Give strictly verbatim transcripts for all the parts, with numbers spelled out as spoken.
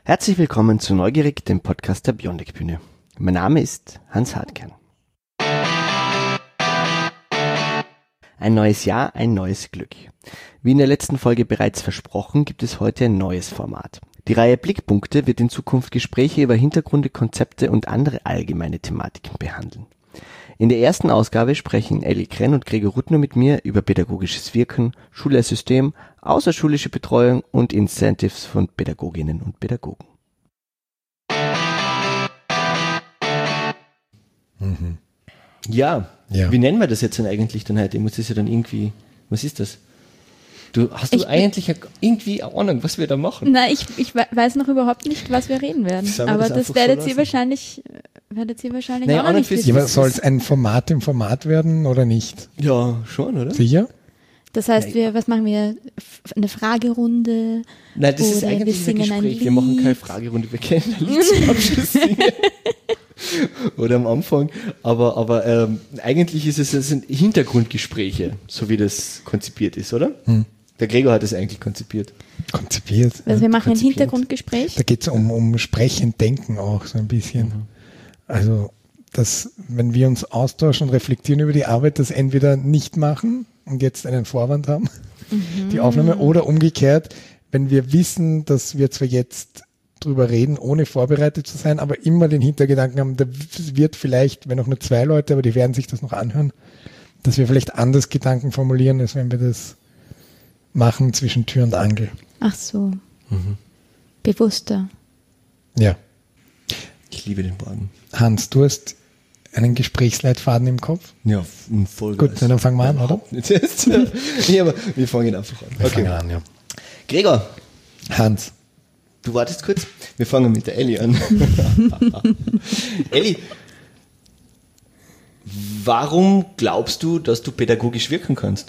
Herzlich willkommen zu Neugierig, dem Podcast der Beyondec Bühne. Mein Name ist Hans Hartkern. Ein neues Jahr, ein neues Glück. Wie in der letzten Folge bereits versprochen, gibt es heute ein neues Format. Die Reihe Blickpunkte wird in Zukunft Gespräche über Hintergründe, Konzepte und andere allgemeine Thematiken behandeln. In der ersten Ausgabe sprechen Elli Krenn und Gregor Ruttner mit mir über pädagogisches Wirken, Schule als System, außerschulische Betreuung und Incentives von Pädagoginnen und Pädagogen. Mhm. Ja, ja, wie nennen wir das jetzt denn eigentlich dann heute? Ich muss das ja dann irgendwie, was ist das? Du, hast du ich eigentlich irgendwie eine Ahnung, was wir da machen? Nein, ich, ich weiß noch überhaupt nicht, was wir reden werden. Aber das, das werdet so ihr wahrscheinlich, werdet ihr wahrscheinlich naja, auch noch nicht wissen. Soll es ein Format im Format werden oder nicht? Ja, schon, oder? Sicher? Das heißt, wir, was machen wir? Eine Fragerunde? Nein, das ist eigentlich ein Gespräch. Ein wir machen keine Fragerunde, wir kennen ein Lied zum Abschluss singen. Oder am Anfang. Aber, aber ähm, eigentlich ist es, es sind Hintergrundgespräche, so wie das konzipiert ist, oder? Hm. Der Gregor hat es eigentlich konzipiert. Konzipiert. Also wir machen ein Hintergrundgespräch. Da geht es um, um Sprechen, Denken auch so ein bisschen. Mhm. Also, dass, wenn wir uns austauschen und reflektieren über die Arbeit, das entweder nicht machen und jetzt einen Vorwand haben, mhm. die Aufnahme, oder umgekehrt, wenn wir wissen, dass wir zwar jetzt drüber reden, ohne vorbereitet zu sein, aber immer den Hintergedanken haben, da wird vielleicht, wenn auch nur zwei Leute, aber die werden sich das noch anhören, dass wir vielleicht anders Gedanken formulieren, als wenn wir das machen zwischen Tür und Angel. Ach so. Mhm. Bewusster. Ja. Ich liebe den Wagen. Hans, du hast einen Gesprächsleitfaden im Kopf? Ja, voll. Gut, dann fangen wir an, oder? Ja, aber wir fangen einfach an. Wir okay. fangen an, ja. Gregor. Hans. Du wartest kurz? Wir fangen mit der Elli an. Elli, warum glaubst du, dass du pädagogisch wirken kannst?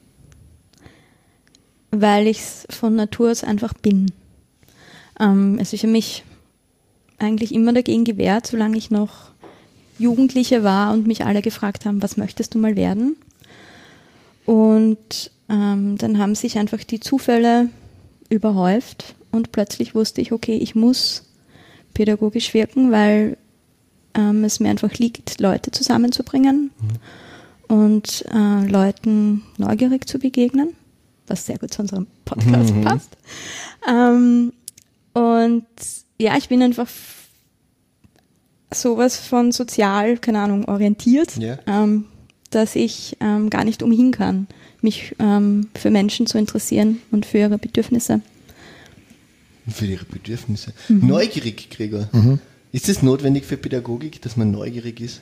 Weil ich es von Natur aus einfach bin. Ähm, also ich habe mich eigentlich immer dagegen gewehrt, solange ich noch Jugendliche war und mich alle gefragt haben, was möchtest du mal werden? Und ähm, dann haben sich einfach die Zufälle überhäuft und plötzlich wusste ich, okay, ich muss pädagogisch wirken, weil ähm, es mir einfach liegt, Leute zusammenzubringen mhm. und äh, Leuten neugierig zu begegnen, was sehr gut zu unserem Podcast mhm. passt. Ähm, und ja, ich bin einfach f- sowas von sozial, keine Ahnung, orientiert, yeah. ähm, dass ich ähm, gar nicht umhin kann, mich ähm, für Menschen zu interessieren und für ihre Bedürfnisse. Für ihre Bedürfnisse. Mhm. Neugierig, Gregor. Mhm. Ist es notwendig für Pädagogik, dass man neugierig ist?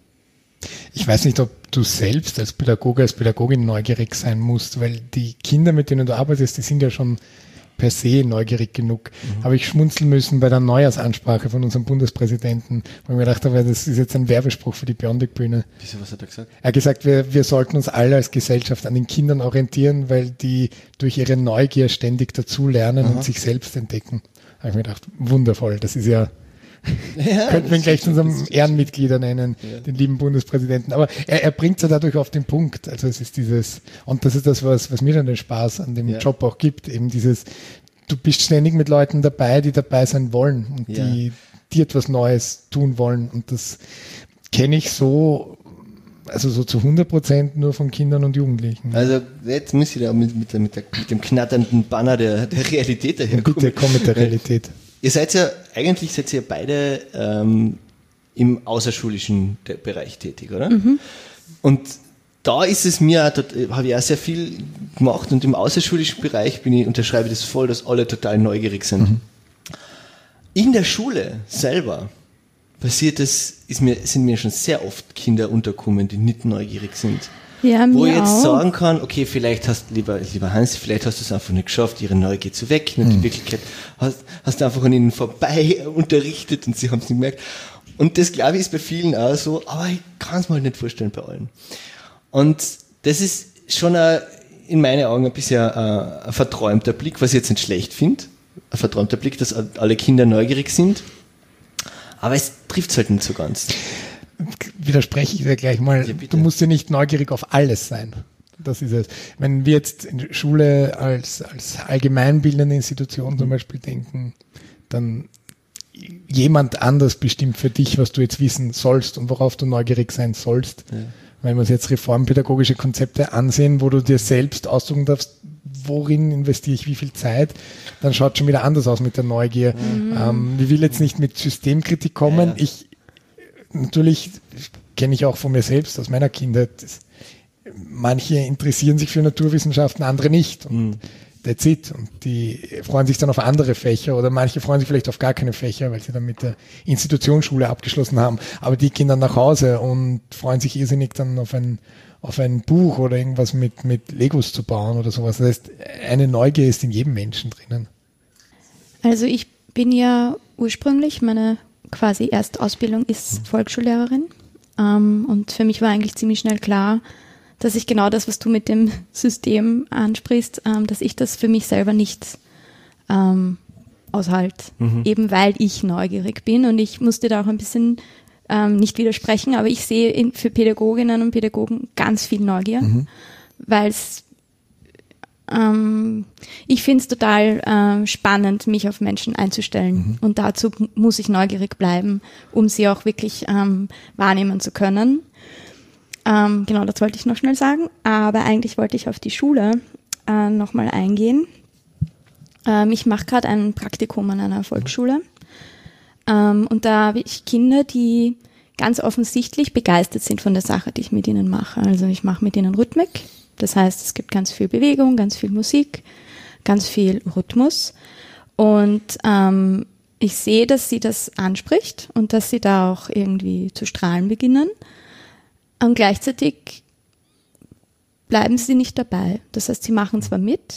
Ich weiß nicht, ob du selbst als Pädagoge, als Pädagogin neugierig sein musst, weil die Kinder, mit denen du arbeitest, die sind ja schon per se neugierig genug. Mhm. Habe ich schmunzeln müssen bei der Neujahrsansprache von unserem Bundespräsidenten, wo ich mir gedacht habe, das ist jetzt ein Werbespruch für die Beyondec Bühne. Wieso, was hat er gesagt? Er hat gesagt, wir, wir sollten uns alle als Gesellschaft an den Kindern orientieren, weil die durch ihre Neugier ständig dazulernen und sich selbst entdecken. Da habe ich mir gedacht, wundervoll, das ist ja, ja könnten wir ihn gleich zu unserem Ehrenmitglieder nennen, ja. den lieben Bundespräsidenten. Aber er, er bringt es ja dadurch auf den Punkt. Also es ist dieses, und das ist das, was, was mir dann den Spaß an dem ja. Job auch gibt, eben dieses, du bist ständig mit Leuten dabei, die dabei sein wollen und ja. die, die etwas Neues tun wollen. Und das kenne ich so, also so zu hundert Prozent nur von Kindern und Jugendlichen. Also jetzt muss ich da mit, mit, der, mit, der, mit dem knatternden Banner der, der Realität daherkommen. Bitte komm mit der Realität. Ihr seid ja, eigentlich seid ihr beide ähm, im außerschulischen Bereich tätig, oder? Mhm. Und da ist es mir, da habe ich auch sehr viel gemacht und im außerschulischen Bereich bin ich, unterschreibe das voll, dass alle total neugierig sind. Mhm. In der Schule selber passiert es, ist mir, sind mir schon sehr oft Kinder unterkommen, die nicht neugierig sind. Ja, wo ich jetzt auch. sagen kann, okay, vielleicht hast lieber, lieber Hans, vielleicht hast du es einfach nicht geschafft, ihre Neugier zu wecken und mhm. in Wirklichkeit hast, hast du einfach an ihnen vorbei unterrichtet und sie haben es nicht gemerkt. Und das, glaube ich, ist bei vielen auch so, aber ich kann es mir halt nicht vorstellen bei allen. Und das ist schon ein, in meinen Augen ein bisschen ein, ein verträumter Blick, was ich jetzt nicht schlecht finde. Ein verträumter Blick, dass alle Kinder neugierig sind. Aber es trifft es halt nicht so ganz. Widerspreche ich dir gleich mal. Ja, du musst ja nicht neugierig auf alles sein. Das ist es. Wenn wir jetzt in Schule als, als allgemeinbildende Institution zum Beispiel denken, dann jemand anders bestimmt für dich, was du jetzt wissen sollst und worauf du neugierig sein sollst. Ja. Wenn wir uns jetzt reformpädagogische Konzepte ansehen, wo du dir selbst aussuchen darfst, worin investiere ich wie viel Zeit, dann schaut schon wieder anders aus mit der Neugier. Mhm. Ähm, ich will jetzt nicht mit Systemkritik kommen. Ja. Ich, natürlich kenne ich auch von mir selbst, aus meiner Kindheit, das, manche interessieren sich für Naturwissenschaften, andere nicht. Und mhm. that's it. Und die freuen sich dann auf andere Fächer oder manche freuen sich vielleicht auf gar keine Fächer, weil sie dann mit der Institutionsschule abgeschlossen haben. Aber die gehen dann nach Hause und freuen sich irrsinnig dann auf ein, auf ein Buch oder irgendwas mit, mit Legos zu bauen oder sowas. Das heißt, eine Neugier ist in jedem Menschen drinnen. Also ich bin ja ursprünglich, meine quasi Erstausbildung ist mhm. Volksschullehrerin. Ähm, und für mich war eigentlich ziemlich schnell klar, dass ich genau das, was du mit dem System ansprichst, ähm, dass ich das für mich selber nicht ähm, aushalte. Mhm. Eben weil ich neugierig bin und ich musste da auch ein bisschen ähm, nicht widersprechen, aber ich sehe in, für Pädagoginnen und Pädagogen ganz viel Neugier, mhm. weil es ähm, ich finde es total äh, spannend, mich auf Menschen einzustellen mhm. und dazu muss ich neugierig bleiben, um sie auch wirklich ähm, wahrnehmen zu können. Ähm, genau, das wollte ich noch schnell sagen, aber eigentlich wollte ich auf die Schule äh, nochmal eingehen. Ähm, ich mache gerade ein Praktikum an einer Volksschule ähm, und da habe ich Kinder, die ganz offensichtlich begeistert sind von der Sache, die ich mit ihnen mache. Also ich mache mit ihnen Rhythmik, das heißt, es gibt ganz viel Bewegung, ganz viel Musik, ganz viel Rhythmus und ähm, ich sehe, dass sie das anspricht und dass sie da auch irgendwie zu strahlen beginnen. Und gleichzeitig bleiben sie nicht dabei. Das heißt, sie machen zwar mit,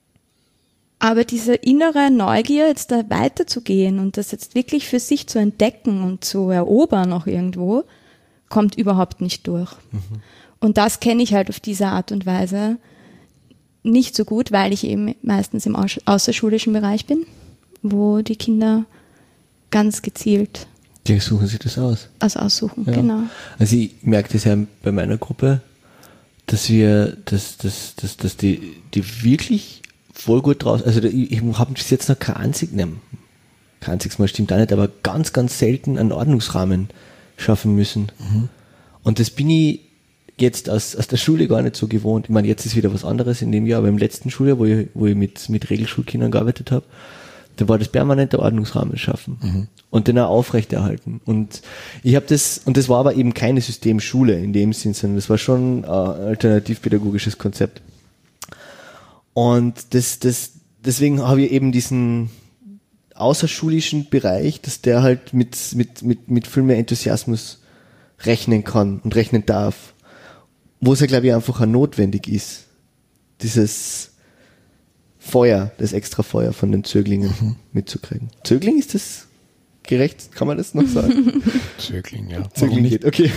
aber diese innere Neugier, jetzt da weiterzugehen und das jetzt wirklich für sich zu entdecken und zu erobern auch irgendwo, kommt überhaupt nicht durch. Mhm. Und das kenne ich halt auf diese Art und Weise nicht so gut, weil ich eben meistens im außerschulischen Bereich bin, wo die Kinder ganz gezielt Die suchen sich das aus. Also aussuchen, ja. genau. Also ich merke das ja bei meiner Gruppe, dass wir, dass, dass, dass, dass die, die wirklich voll gut draus, also ich, ich habe bis jetzt noch kein einzig, ne, kein einziges Mal stimmt auch nicht, aber ganz, ganz selten einen Ordnungsrahmen schaffen müssen. Mhm. Und das bin ich jetzt aus, aus der Schule gar nicht so gewohnt. Ich meine, jetzt ist wieder was anderes in dem Jahr, aber im letzten Schuljahr, wo ich, wo ich mit, mit Regelschulkindern gearbeitet habe, da war das permanente Ordnungsrahmen schaffen mhm. und den auch aufrechterhalten. Und ich habe das, und das war aber eben keine Systemschule in dem Sinn, sondern das war schon ein alternativpädagogisches Konzept. Und das, das, deswegen habe ich eben diesen außerschulischen Bereich, dass der halt mit, mit, mit, mit viel mehr Enthusiasmus rechnen kann und rechnen darf. Wo es ja, glaube ich, einfach auch notwendig ist. Dieses Feuer, das extra Feuer von den Zöglingen mhm. mitzukriegen. Zögling, ist das gerecht? Kann man das noch sagen? Zögling, ja. Zögling geht, okay.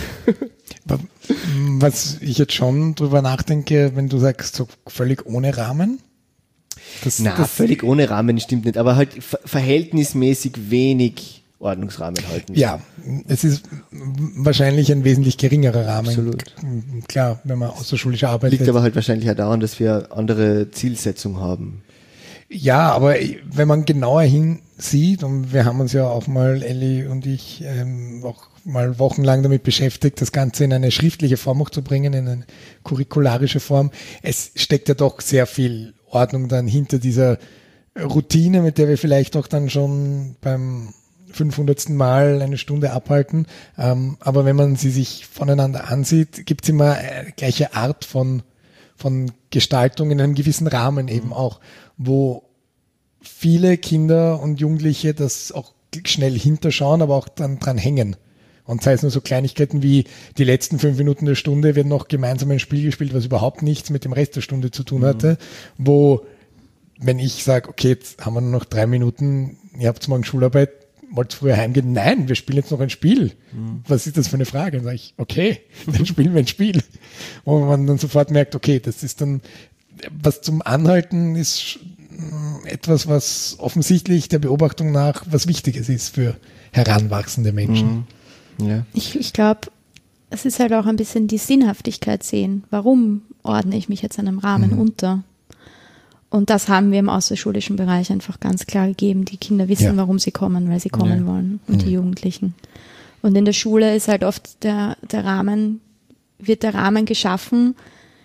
Was ich jetzt schon drüber nachdenke, wenn du sagst, so völlig ohne Rahmen. Das, Na, das völlig ohne Rahmen stimmt nicht, aber halt ver- verhältnismäßig wenig Ordnungsrahmen halten. Ja, es ist wahrscheinlich ein wesentlich geringerer Rahmen. Absolut. Klar, wenn man außerschulisch arbeitet. Liegt aber halt wahrscheinlich auch daran, dass wir andere Zielsetzung haben. Ja, aber wenn man genauer hinsieht, und wir haben uns ja auch mal, Elli und ich, ähm, auch mal wochenlang damit beschäftigt, das Ganze in eine schriftliche Form auch zu bringen, in eine curricularische Form. Es steckt ja doch sehr viel Ordnung dann hinter dieser Routine, mit der wir vielleicht auch dann schon beim fünfhundertsten Mal eine Stunde abhalten. Ähm, aber wenn man sie sich voneinander ansieht, gibt es immer eine gleiche Art von, von Gestaltung in einem gewissen Rahmen eben mhm. auch, wo viele Kinder und Jugendliche das auch schnell hinterschauen, aber auch dann dran hängen. Und sei es nur so Kleinigkeiten wie die letzten fünf Minuten der Stunde wird noch gemeinsam ein Spiel gespielt, was überhaupt nichts mit dem Rest der Stunde zu tun hatte, mhm. wo, wenn ich sage, okay, jetzt haben wir nur noch drei Minuten, ihr habt morgen Schularbeit, wollt ihr früher heimgehen? Nein, wir spielen jetzt noch ein Spiel. Mhm. Was ist das für eine Frage? Dann sage ich, okay, dann spielen wir ein Spiel. Wo man dann sofort merkt, okay, das ist dann, was zum Anhalten ist etwas, was offensichtlich der Beobachtung nach was Wichtiges ist für heranwachsende Menschen. Mhm. Ja. Ich, ich glaube, es ist halt auch ein bisschen die Sinnhaftigkeit sehen. Warum ordne ich mich jetzt einem Rahmen mhm. unter? Und das haben wir im außerschulischen Bereich einfach ganz klar gegeben. Die Kinder wissen, ja. warum sie kommen, weil sie kommen ja. wollen. Und mhm. die Jugendlichen. Und in der Schule ist halt oft der, der Rahmen, wird der Rahmen geschaffen,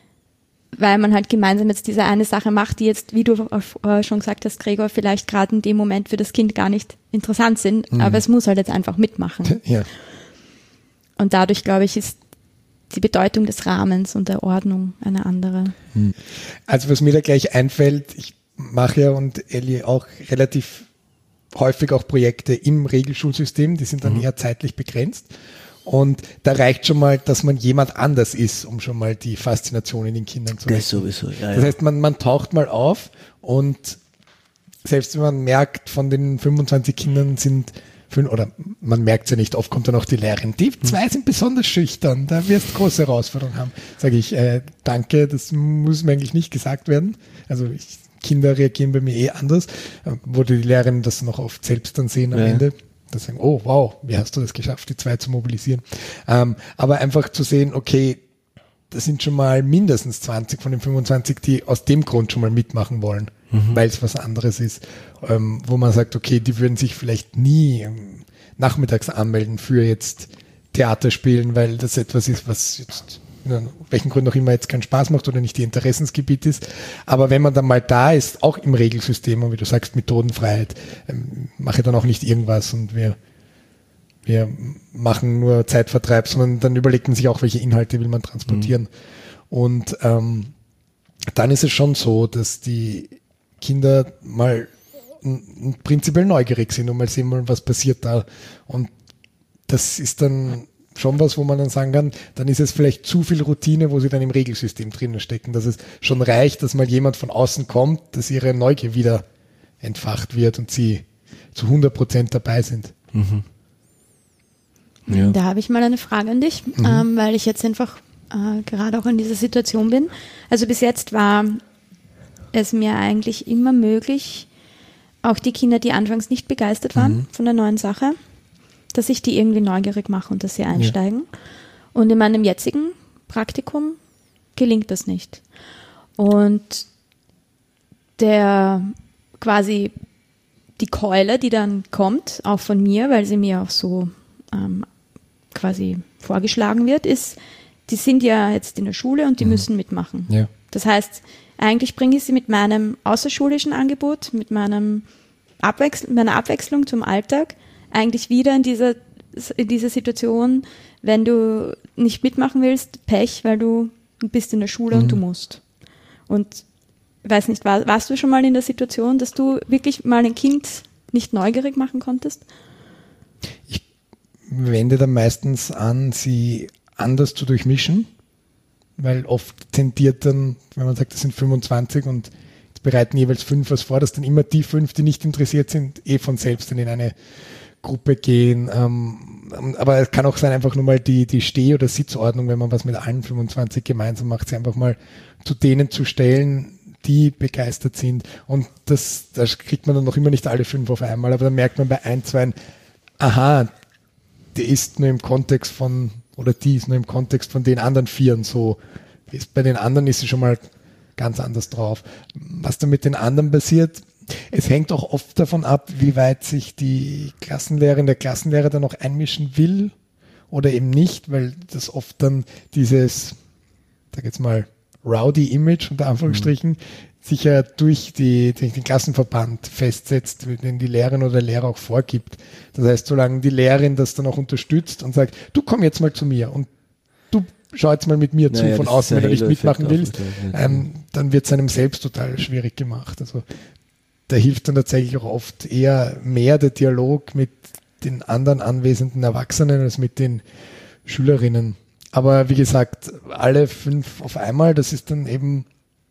weil man halt gemeinsam jetzt diese eine Sache macht, die jetzt, wie du äh, schon gesagt hast, Gregor, vielleicht gerade in dem Moment für das Kind gar nicht interessant sind, mhm. aber es muss halt jetzt einfach mitmachen. Ja. Und dadurch, glaube ich, ist die Bedeutung des Rahmens und der Ordnung eine andere. Also was mir da gleich einfällt, ich mache ja und Elli auch relativ häufig auch Projekte im Regelschulsystem, die sind dann mhm. eher zeitlich begrenzt. Und da reicht schon mal, dass man jemand anders ist, um schon mal die Faszination in den Kindern zu wecken. Das sowieso, ja. Das heißt, man, man taucht mal auf und selbst wenn man merkt, von den fünfundzwanzig Kindern sind fünf, oder man merkt es ja nicht, oft kommt dann auch die Lehrerin, die zwei sind besonders schüchtern, da wirst du große Herausforderungen haben. Sage ich, äh, danke, das muss mir eigentlich nicht gesagt werden. Also ich, Kinder reagieren bei mir eh anders, wo die Lehrerinnen das noch oft selbst dann sehen am ja. Ende. Da sagen, oh wow, wie hast du das geschafft, die zwei zu mobilisieren. Ähm, aber einfach zu sehen, okay, das sind schon mal mindestens zwanzig von den fünfundzwanzig, die aus dem Grund schon mal mitmachen wollen, mhm. weil es was anderes ist, ähm, wo man sagt, okay, die würden sich vielleicht nie ähm, nachmittags anmelden für jetzt Theater spielen, weil das etwas ist, was jetzt in welchen Gründen auch immer jetzt keinen Spaß macht oder nicht ihr Interessensgebiet ist. Aber wenn man dann mal da ist, auch im Regelsystem und wie du sagst, Methodenfreiheit, ähm, mache dann auch nicht irgendwas und wir wir machen nur Zeitvertreib, sondern dann überlegt man sich auch, welche Inhalte will man transportieren. Mhm. Und ähm, dann ist es schon so, dass die Kinder mal n- prinzipiell neugierig sind und mal sehen wollen, was passiert da. Und das ist dann schon was, wo man dann sagen kann, dann ist es vielleicht zu viel Routine, wo sie dann im Regelsystem drinnen stecken, dass es schon reicht, dass mal jemand von außen kommt, dass ihre Neugier wieder entfacht wird und sie zu hundert Prozent dabei sind. Mhm. Ja. Da habe ich mal eine Frage an dich, mhm. ähm, weil ich jetzt einfach äh, gerade auch in dieser Situation bin. Also bis jetzt war es mir eigentlich immer möglich, auch die Kinder, die anfangs nicht begeistert waren mhm. von der neuen Sache, dass ich die irgendwie neugierig mache und dass sie einsteigen. Ja. Und in meinem jetzigen Praktikum gelingt das nicht. Und der quasi die Keule, die dann kommt, auch von mir, weil sie mir auch so ähm, quasi vorgeschlagen wird, ist, die sind ja jetzt in der Schule und die mhm. müssen mitmachen. Ja. Das heißt, eigentlich bringe ich sie mit meinem außerschulischen Angebot, mit meinem Abwechsl- meiner Abwechslung zum Alltag eigentlich wieder in dieser, in dieser Situation, wenn du nicht mitmachen willst, Pech, weil du bist in der Schule mhm. und du musst. Und weiß nicht, war, warst du schon mal in der Situation, dass du wirklich mal ein Kind nicht neugierig machen konntest? Ich wende dann meistens an, sie anders zu durchmischen, weil oft tendiert dann, wenn man sagt, das sind fünfundzwanzig und jetzt bereiten jeweils fünf was vor, dass dann immer die fünf, die nicht interessiert sind, eh von selbst dann in eine Gruppe gehen. Ähm, aber es kann auch sein, einfach nur mal die, die Steh- oder Sitzordnung, wenn man was mit allen fünfundzwanzig gemeinsam macht, sie einfach mal zu denen zu stellen, die begeistert sind. Und das, das kriegt man dann noch immer nicht alle fünf auf einmal, aber dann merkt man bei ein, zwei, aha, der ist nur im Kontext von, oder die ist nur im Kontext von den anderen Vieren so. Ist, bei den anderen ist sie schon mal ganz anders drauf. Was dann mit den anderen passiert, es hängt auch oft davon ab, wie weit sich die Klassenlehrerin, der Klassenlehrer dann noch einmischen will oder eben nicht, weil das oft dann dieses, sag jetzt mal, Rowdy-Image unter Anführungsstrichen, mhm. sich ja durch, die, durch den Klassenverband festsetzt, den die Lehrerin oder der Lehrer auch vorgibt. Das heißt, solange die Lehrerin das dann auch unterstützt und sagt, du komm jetzt mal zu mir und du schau jetzt mal mit mir zu naja, von außen, wenn du nicht mitmachen willst, ja. ähm, dann wird es einem selbst total schwierig gemacht. Also da hilft dann tatsächlich auch oft eher mehr der Dialog mit den anderen anwesenden Erwachsenen als mit den Schülerinnen. Aber wie gesagt, alle fünf auf einmal, das ist dann eben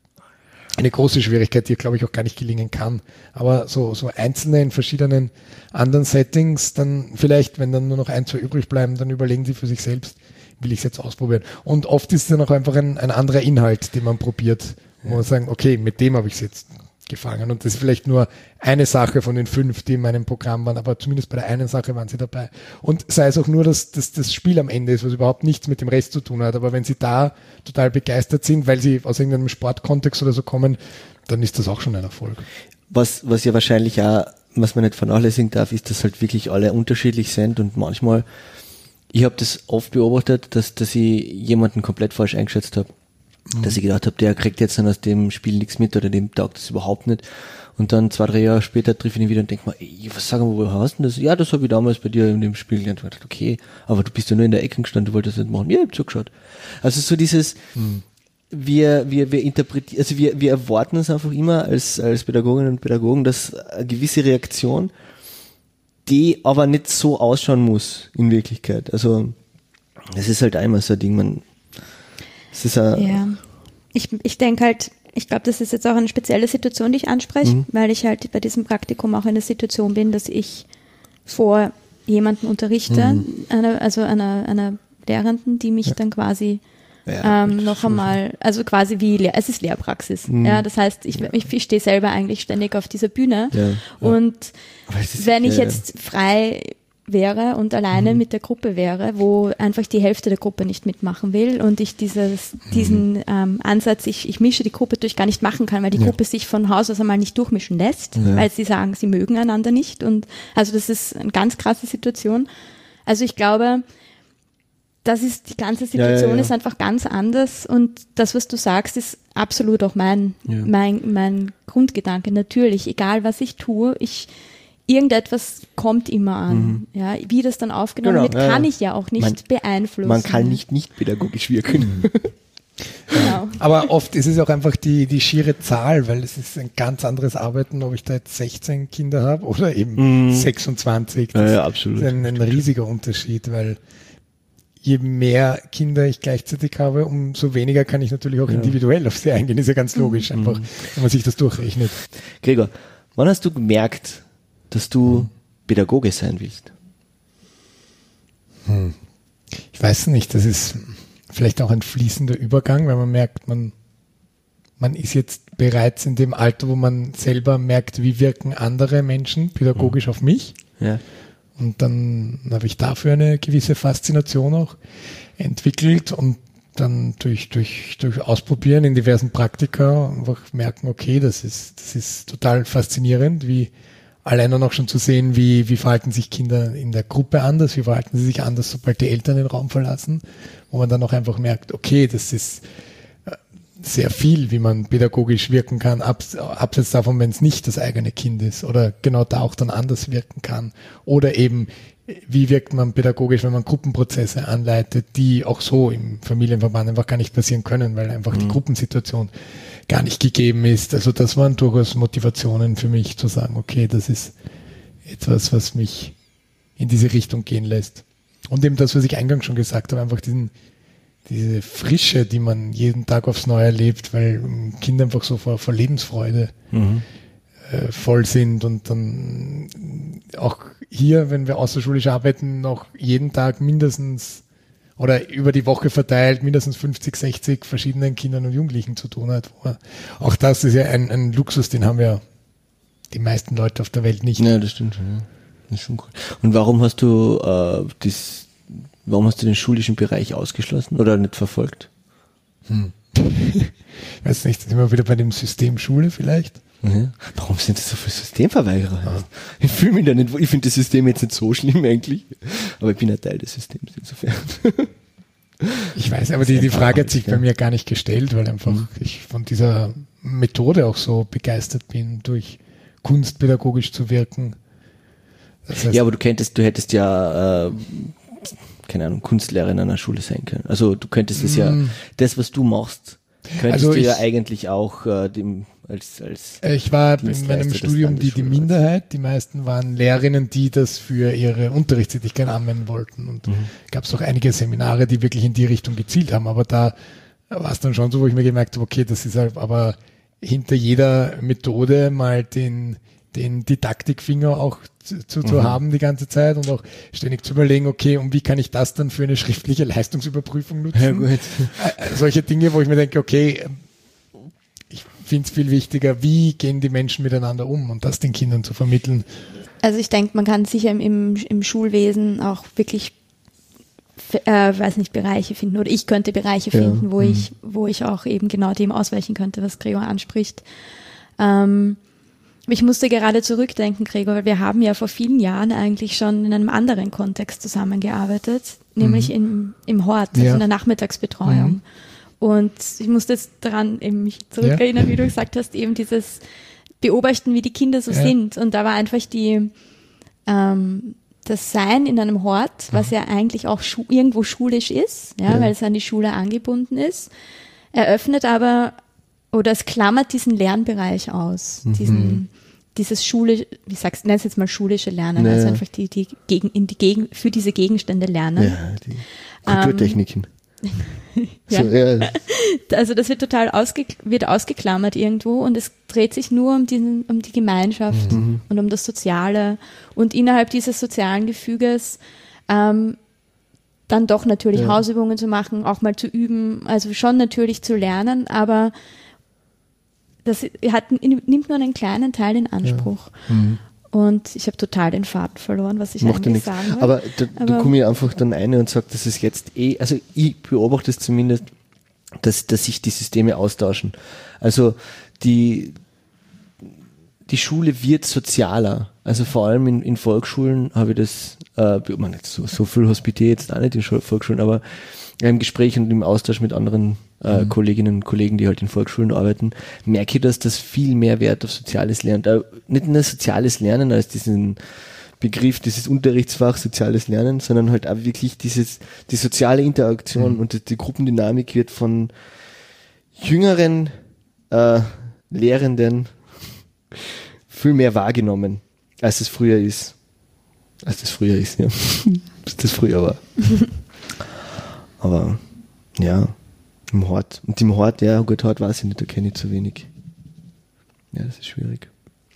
eine große Schwierigkeit, die, glaube ich, auch gar nicht gelingen kann. Aber so, so einzelne in verschiedenen anderen Settings, dann vielleicht, wenn dann nur noch ein, zwei übrig bleiben, dann überlegen sie für sich selbst, will ich es jetzt ausprobieren. Und oft ist es dann auch einfach ein, ein anderer Inhalt, den man probiert, wo man sagen, okay, mit dem habe ich es jetzt gefangen. Und das ist vielleicht nur eine Sache von den fünf, die in meinem Programm waren, aber zumindest bei der einen Sache waren sie dabei. Und sei es auch nur, dass, dass das Spiel am Ende ist, was überhaupt nichts mit dem Rest zu tun hat. Aber wenn sie da total begeistert sind, weil sie aus irgendeinem Sportkontext oder so kommen, dann ist das auch schon ein Erfolg. Was, was ja wahrscheinlich auch, was man nicht vernachlässigen darf, ist, dass halt wirklich alle unterschiedlich sind und manchmal, ich habe das oft beobachtet, dass, dass ich jemanden komplett falsch eingeschätzt habe. Mhm. Dass ich gedacht habe, der kriegt jetzt dann aus dem Spiel nichts mit oder dem taugt das überhaupt nicht. Und dann zwei, drei Jahre später treffe ich ihn wieder und denke mir, ey, was sagen wir, wo hast du denn das? Ja, das habe ich damals bei dir in dem Spiel gelernt. Und ich dachte, okay, aber du bist ja nur in der Ecke gestanden, du wolltest das nicht machen. Ja, ich hab zugeschaut. Also so dieses, mhm. wir, wir, wir interpretieren, also wir, wir erwarten uns einfach immer als, als Pädagoginnen und Pädagogen, dass eine gewisse Reaktion, die aber nicht so ausschauen muss in Wirklichkeit. Also das ist halt einmal so ein Ding, man, es ist ein, ja, ich, ich denke halt, ich glaube, das ist jetzt auch eine spezielle Situation, die ich anspreche, mhm. weil ich halt bei diesem Praktikum auch in der Situation bin, dass ich vor jemanden unterrichte, mhm. eine, also einer, einer Lehrenden, die mich ja. dann quasi ja, ähm, noch einmal, also quasi wie, Lehr- es ist Lehrpraxis. Mhm. Ja, das heißt, ich, ich, ich stehe selber eigentlich ständig auf dieser Bühne ja, und ja. wenn ich jetzt frei wäre und alleine mhm. mit der Gruppe wäre, wo einfach die Hälfte der Gruppe nicht mitmachen will und ich dieses, diesen mhm. ähm, Ansatz, ich, ich mische die Gruppe durch, gar nicht machen kann, weil die ja. Gruppe sich von Haus aus einmal nicht durchmischen lässt, ja. weil sie sagen, sie mögen einander nicht und also das ist eine ganz krasse Situation. Also ich glaube, das ist, die ganze Situation ja, ja, ja. ist einfach ganz anders und das, was du sagst, ist absolut auch mein, ja. mein, mein Grundgedanke. Natürlich, egal was ich tue, ich irgendetwas kommt immer an. Mhm. Ja, wie das dann aufgenommen genau, wird, kann ja. ich ja auch nicht man, beeinflussen. Man kann nicht nicht pädagogisch wirken. Genau. Aber oft ist es auch einfach die, die schiere Zahl, weil es ist ein ganz anderes Arbeiten, ob ich da jetzt sechzehn Kinder habe oder eben mhm. sechsundzwanzig. Das ja, ja, absolut. ist ein, ein riesiger Unterschied, weil je mehr Kinder ich gleichzeitig habe, umso weniger kann ich natürlich auch ja. individuell auf sie eingehen. Ist ja ganz logisch, mhm. einfach, wenn man sich das durchrechnet. Gregor, wann hast du gemerkt, dass du Pädagoge sein willst? Hm. Ich weiß nicht, das ist vielleicht auch ein fließender Übergang, weil man merkt, man, man ist jetzt bereits in dem Alter, wo man selber merkt, wie wirken andere Menschen pädagogisch hm. auf mich. Ja. Und dann habe ich dafür eine gewisse Faszination auch entwickelt und dann durch, durch, durch Ausprobieren in diversen Praktika einfach merken, okay, das ist, das ist total faszinierend, wie alleine noch schon zu sehen, wie, wie verhalten sich Kinder in der Gruppe anders, wie verhalten sie sich anders, sobald die Eltern den Raum verlassen, wo man dann auch einfach merkt, okay, das ist sehr viel, wie man pädagogisch wirken kann, abs- abseits davon, wenn es nicht das eigene Kind ist oder genau da auch dann anders wirken kann. Oder eben, wie wirkt man pädagogisch, wenn man Gruppenprozesse anleitet, die auch so im Familienverband einfach gar nicht passieren können, weil einfach mhm. die Gruppensituation gar nicht gegeben ist. Also das waren durchaus Motivationen für mich zu sagen, okay, das ist etwas, was mich in diese Richtung gehen lässt. Und eben das, was ich eingangs schon gesagt habe, einfach diesen, diese Frische, die man jeden Tag aufs Neue erlebt, weil Kinder einfach so vor, vor Lebensfreude mhm. äh, voll sind und dann auch hier, wenn wir außerschulisch arbeiten, noch jeden Tag mindestens oder über die Woche verteilt mindestens fünfzig, sechzig verschiedenen Kindern und Jugendlichen zu tun hat. Auch das ist ja ein, ein Luxus, den haben ja die meisten Leute auf der Welt nicht. Ja, das stimmt schon. Ja. Das ist schon cool. Und warum hast du äh, das, warum hast du den schulischen Bereich ausgeschlossen oder nicht verfolgt? Hm. Ich weiß nicht, sind wir wieder bei dem System Schule vielleicht? Ja. Warum sind das so viele Systemverweigerer? Ja. Ich fühle mich da nicht, ich finde das System jetzt nicht so schlimm eigentlich, aber ich bin ein Teil des Systems insofern. Ich weiß, aber die, die Frage hat sich bei mir gar nicht gestellt, weil einfach mhm. ich von dieser Methode auch so begeistert bin, durch Kunst pädagogisch zu wirken. Das heißt, ja, aber du könntest, du hättest ja, äh, keine Ahnung, Kunstlehrer in einer Schule sein können. Also du könntest es ja, das, was du machst, könntest also du ich, ja eigentlich auch äh, dem als als ich war in meinem Studium die, die Minderheit. Die meisten waren Lehrerinnen, die das für ihre Unterrichtstätigkeit anwenden wollten. Und mhm. gab es auch einige Seminare, die wirklich in die Richtung gezielt haben. Aber da war es dann schon so, wo ich mir gemerkt habe, okay, das ist halt aber hinter jeder Methode mal den den Didaktikfinger auch zu, zu, mhm. zu haben die ganze Zeit und auch ständig zu überlegen, okay, und wie kann ich das dann für eine schriftliche Leistungsüberprüfung nutzen? Ja, gut. Äh, solche Dinge, wo ich mir denke, okay, ich finde es viel wichtiger, wie gehen die Menschen miteinander um und das den Kindern zu vermitteln. Also ich denke, man kann sicher im, im, im Schulwesen auch wirklich äh, weiß nicht, Bereiche finden oder ich könnte Bereiche finden, ja. wo mhm. ich wo ich auch eben genau dem ausweichen könnte, was Gregor anspricht. Ähm, ich musste gerade zurückdenken, Gregor, weil wir haben ja vor vielen Jahren eigentlich schon in einem anderen Kontext zusammengearbeitet, mhm. nämlich im, im Hort, also ja. in der Nachmittagsbetreuung. Mhm. Und ich musste jetzt daran eben mich zurückerinnern, ja. wie du gesagt hast, eben dieses Beobachten, wie die Kinder so ja. sind. Und da war einfach die, ähm, das Sein in einem Hort, was ja eigentlich auch schu- irgendwo schulisch ist, ja, ja, weil es an die Schule angebunden ist, eröffnet aber, oder es klammert diesen Lernbereich aus, mhm. diesen, dieses Schule, wie sagst du, nenn es jetzt mal schulische Lernen, naja. also einfach die, die gegen, in die Gegen, für diese Gegenstände lernen. Ja, die Kulturtechniken. Ähm, ja. So, ja. Also das wird total ausge, wird ausgeklammert irgendwo und es dreht sich nur um, diesen, um die Gemeinschaft mhm. und um das Soziale und innerhalb dieses sozialen Gefüges ähm, dann doch natürlich ja. Hausübungen zu machen, auch mal zu üben, also schon natürlich zu lernen, aber das hat, nimmt nur einen kleinen Teil in Anspruch. Ja. Mhm. Und ich habe total den Faden verloren, was ich Macht eigentlich sagen will. Aber da, Aber da komme ich einfach dann ein und sage, dass es jetzt eh, also ich beobachte es zumindest, dass, dass sich die Systeme austauschen. Also die, die Schule wird sozialer. Also vor allem in, in Volksschulen habe ich das, äh, man nicht so, so viel Hospität jetzt auch nicht in Volksschulen, aber im Gespräch und im Austausch mit anderen äh, mhm. Kolleginnen und Kollegen, die halt in Volksschulen arbeiten, merke ich, dass das viel mehr Wert auf soziales Lernen, äh, nicht nur soziales Lernen als diesen Begriff, dieses Unterrichtsfach soziales Lernen, sondern halt auch wirklich dieses, die soziale Interaktion mhm. und die, die Gruppendynamik wird von jüngeren äh, Lehrenden viel mehr wahrgenommen, als es früher ist. Als das früher ist, ja. Als das früher war. Aber, ja, im Hort. Und im Hort, ja, gut, Hort weiß ich nicht, da kenne ich zu wenig. Ja, das ist schwierig.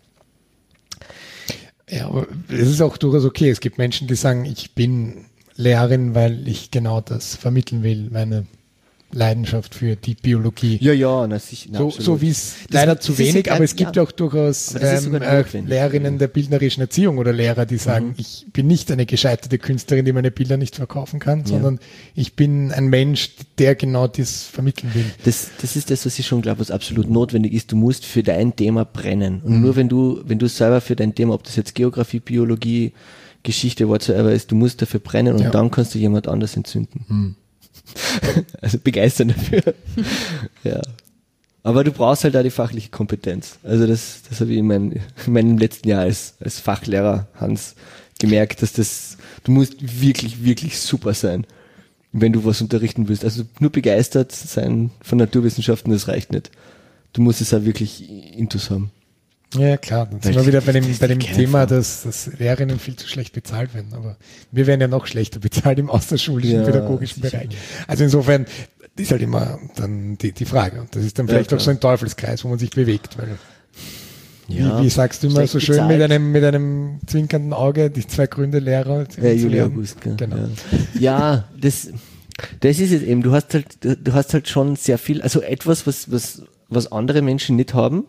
Ja, aber es ist auch durchaus okay. Es gibt Menschen, die sagen, ich bin Lehrerin, weil ich genau das vermitteln will, meine Leidenschaft für die Biologie. Ja, ja, na, sicher, na, so, so wie es leider zu wenig, ja, aber es gibt ja auch durchaus ähm, äh, Lehrerinnen der bildnerischen Erziehung oder Lehrer, die sagen, mhm. ich bin nicht eine gescheiterte Künstlerin, die meine Bilder nicht verkaufen kann, ja. sondern ich bin ein Mensch, der genau das vermitteln will. Das, das ist das, was ich schon glaube, was absolut notwendig ist. Du musst für dein Thema brennen. Und mhm. nur wenn du, wenn du selber für dein Thema, ob das jetzt Geografie, Biologie, Geschichte, whatsoever ist, du musst dafür brennen und ja. dann kannst du jemand anders entzünden. Mhm. Also begeistern dafür. Ja. Aber du brauchst halt da die fachliche Kompetenz. Also das, das habe ich in, mein, in meinem letzten Jahr als, als Fachlehrer Hans gemerkt, dass das, du musst wirklich, wirklich super sein, wenn du was unterrichten willst. Also nur begeistert sein von Naturwissenschaften, das reicht nicht. Du musst es auch wirklich intus haben. Ja, klar. Dann sind wir wieder bei dem, bei dem Thema, dass, dass Lehrerinnen viel zu schlecht bezahlt werden. Aber wir werden ja noch schlechter bezahlt im außerschulischen, ja, pädagogischen Bereich. Also insofern ist halt immer dann die, die Frage. Und das ist dann vielleicht ja, auch so ein Teufelskreis, wo man sich bewegt. Weil, ja, wie, wie sagst du immer so schön bezahlt. mit einem, mit einem zwinkernden Auge, die zwei Gründe Lehrer. Ja, Juli August, genau. Ja, ja das, das ist es eben. Du hast halt, du hast halt schon sehr viel, also etwas, was, was, was andere Menschen nicht haben,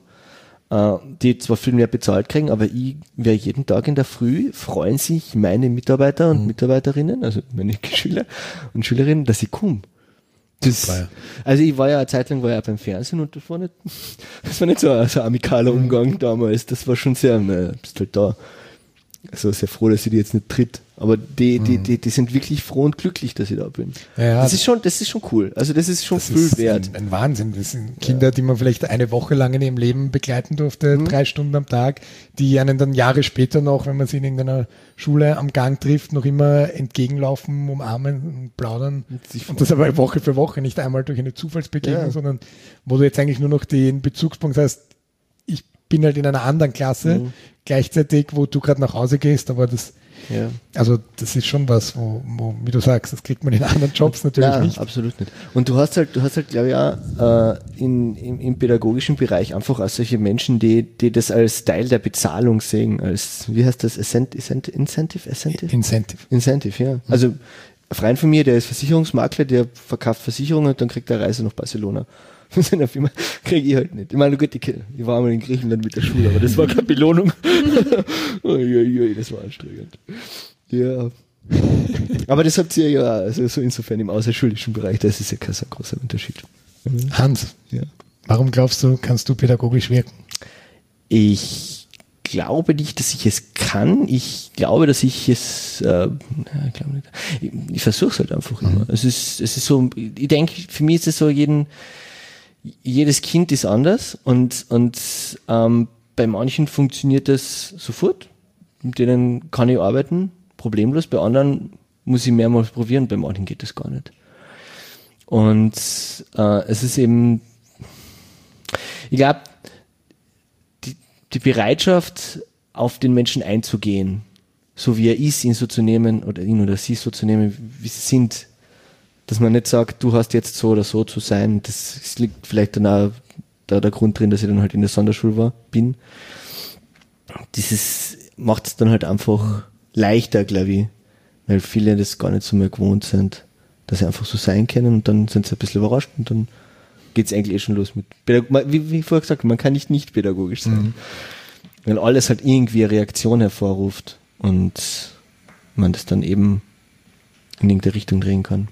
die zwar viel mehr bezahlt kriegen, aber ich wäre jeden Tag in der Früh, freuen sich meine Mitarbeiter und mhm. Mitarbeiterinnen, also meine Schüler und Schülerinnen, dass ich komme. Das, also ich war ja eine Zeit lang war ja auch beim Fernsehen und das war nicht, das war nicht so ein, so ein amikaler Umgang damals, das war schon sehr, ne, bist halt da. Also sehr froh, dass ich die jetzt nicht tritt. Aber die, die, die, die sind wirklich froh und glücklich, dass ich da bin. Ja, das ist schon, das ist schon cool. Also das ist schon das viel ist wert. Ein, ein Wahnsinn. Das sind Kinder, ja. die man vielleicht eine Woche lang in ihrem Leben begleiten durfte, mhm. drei Stunden am Tag, die einen dann Jahre später noch, wenn man sie in irgendeiner Schule am Gang trifft, noch immer entgegenlaufen, umarmen und plaudern. Und, und das aber Woche für Woche, nicht einmal durch eine Zufallsbegegnung, ja. sondern wo du jetzt eigentlich nur noch den Bezugspunkt hast, ich bin halt in einer anderen Klasse, mhm. gleichzeitig, wo du gerade nach Hause gehst, aber das, ja. also das ist schon was, wo, wo, wie du sagst, das kriegt man in anderen Jobs natürlich ja, nicht. Absolut nicht. Und du hast halt, du hast halt, glaube ich, auch äh, in, im, im pädagogischen Bereich einfach auch solche Menschen, die, die das als Teil der Bezahlung sehen, als, wie heißt das, Incent, Incentive? Incentive? Incentive. Incentive, ja. Also ein Freund von mir, der ist Versicherungsmakler, der verkauft Versicherungen und dann kriegt er eine Reise nach Barcelona. Von seiner Firma kriege ich halt nicht. Ich meine, gut, ich, ich war einmal in Griechenland mit der Schule, aber das war keine Belohnung. Uiuiui, das war anstrengend. Ja. Aber das habt ihr ja, also so insofern im außerschulischen Bereich, das ist ja kein so großer Unterschied. Hans, ja. Warum glaubst du, kannst du pädagogisch wirken? Ich glaube nicht, dass ich es kann. Ich glaube, dass ich es, äh, ich, glaube nicht. ich, ich versuche es halt einfach immer. Mhm. Es ist, es ist so, ich denke, für mich ist es so, jeden, jedes Kind ist anders und, und ähm, bei manchen funktioniert das sofort, mit denen kann ich arbeiten, problemlos, bei anderen muss ich mehrmals probieren, bei manchen geht das gar nicht. Und äh, es ist eben, ich glaube, die, die Bereitschaft, auf den Menschen einzugehen, so wie er ist, ihn so zu nehmen, oder ihn oder sie so zu nehmen, wie sie sind, dass man nicht sagt, du hast jetzt so oder so zu sein, das, das liegt vielleicht dann auch da der Grund drin, dass ich dann halt in der Sonderschule war, bin. Dieses macht es dann halt einfach leichter, glaube ich, weil viele das gar nicht so mehr gewohnt sind, dass sie einfach so sein können und dann sind sie ein bisschen überrascht und dann geht es eigentlich eh schon los mit Pädagog- wie, wie vorher gesagt, man kann nicht nicht pädagogisch sein. Mhm. Weil alles halt irgendwie eine Reaktion hervorruft und man das dann eben in irgendeine Richtung drehen kann.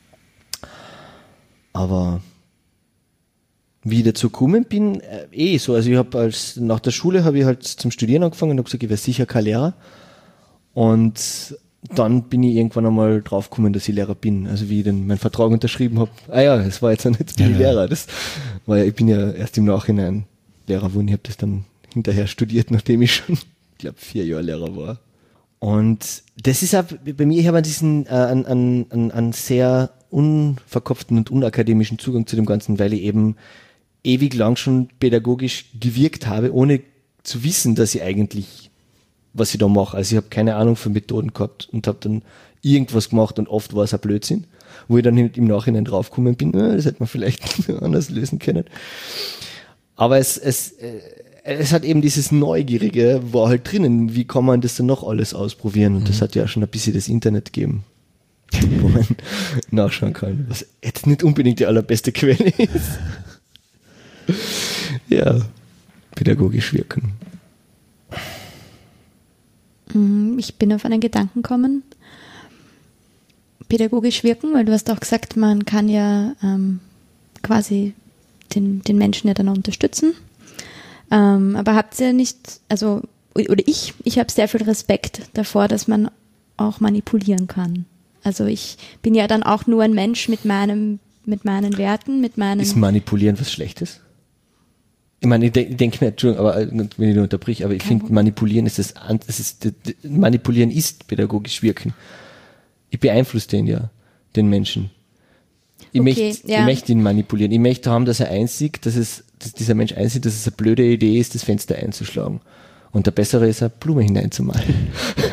Aber wie ich dazu gekommen bin, äh, eh so, also ich habe als, nach der Schule habe ich halt zum Studieren angefangen und habe gesagt, ich wäre sicher kein Lehrer. Und dann bin ich irgendwann einmal drauf gekommen, dass ich Lehrer bin. Also wie ich den, meinen Vertrag unterschrieben habe, ah ja, es war jetzt, jetzt bin ich ja, Lehrer. Das war ja, ich bin ja erst im Nachhinein Lehrer geworden. Ich habe das dann hinterher studiert, nachdem ich schon, ich glaube, vier Jahre Lehrer war. Und das ist auch bei mir, ich habe diesen, äh, einen, einen, einen sehr unverkopften und unakademischen Zugang zu dem Ganzen, weil ich eben ewig lang schon pädagogisch gewirkt habe, ohne zu wissen, dass ich eigentlich, was ich da mache. Also ich habe keine Ahnung von Methoden gehabt und habe dann irgendwas gemacht und oft war es ein Blödsinn, wo ich dann im Nachhinein draufgekommen bin, äh, das hätte man vielleicht anders lösen können. Aber es, es, es hat eben dieses Neugierige, war halt drinnen, wie kann man das dann noch alles ausprobieren? Und mhm. das hat ja schon ein bisschen das Internet gegeben, wo man nachschauen kann, was jetzt nicht unbedingt die allerbeste Quelle ist. Ja, pädagogisch wirken. Ich bin auf einen Gedanken gekommen. Pädagogisch wirken, weil du hast auch gesagt, man kann ja ähm, quasi den, den Menschen ja dann unterstützen. Ähm, aber habt ihr nicht, also, oder ich, ich habe sehr viel Respekt davor, dass man auch manipulieren kann. Also ich bin ja dann auch nur ein Mensch mit meinem, mit meinen Werten, mit meinen... Ist Manipulieren was Schlechtes? Ich meine, ich denke denk mir, Entschuldigung, aber wenn ich nur unterbrich, aber ich finde, Manipulieren ist das, das ist, Manipulieren ist pädagogisch wirken. Ich beeinflusse den ja, den Menschen. Ich, okay, möchte, ja. ich möchte ihn manipulieren. Ich möchte haben, dass er einsieht, dass es, dass dieser Mensch einsieht, dass es eine blöde Idee ist, das Fenster einzuschlagen. Und der bessere ist, eine Blume hineinzumalen.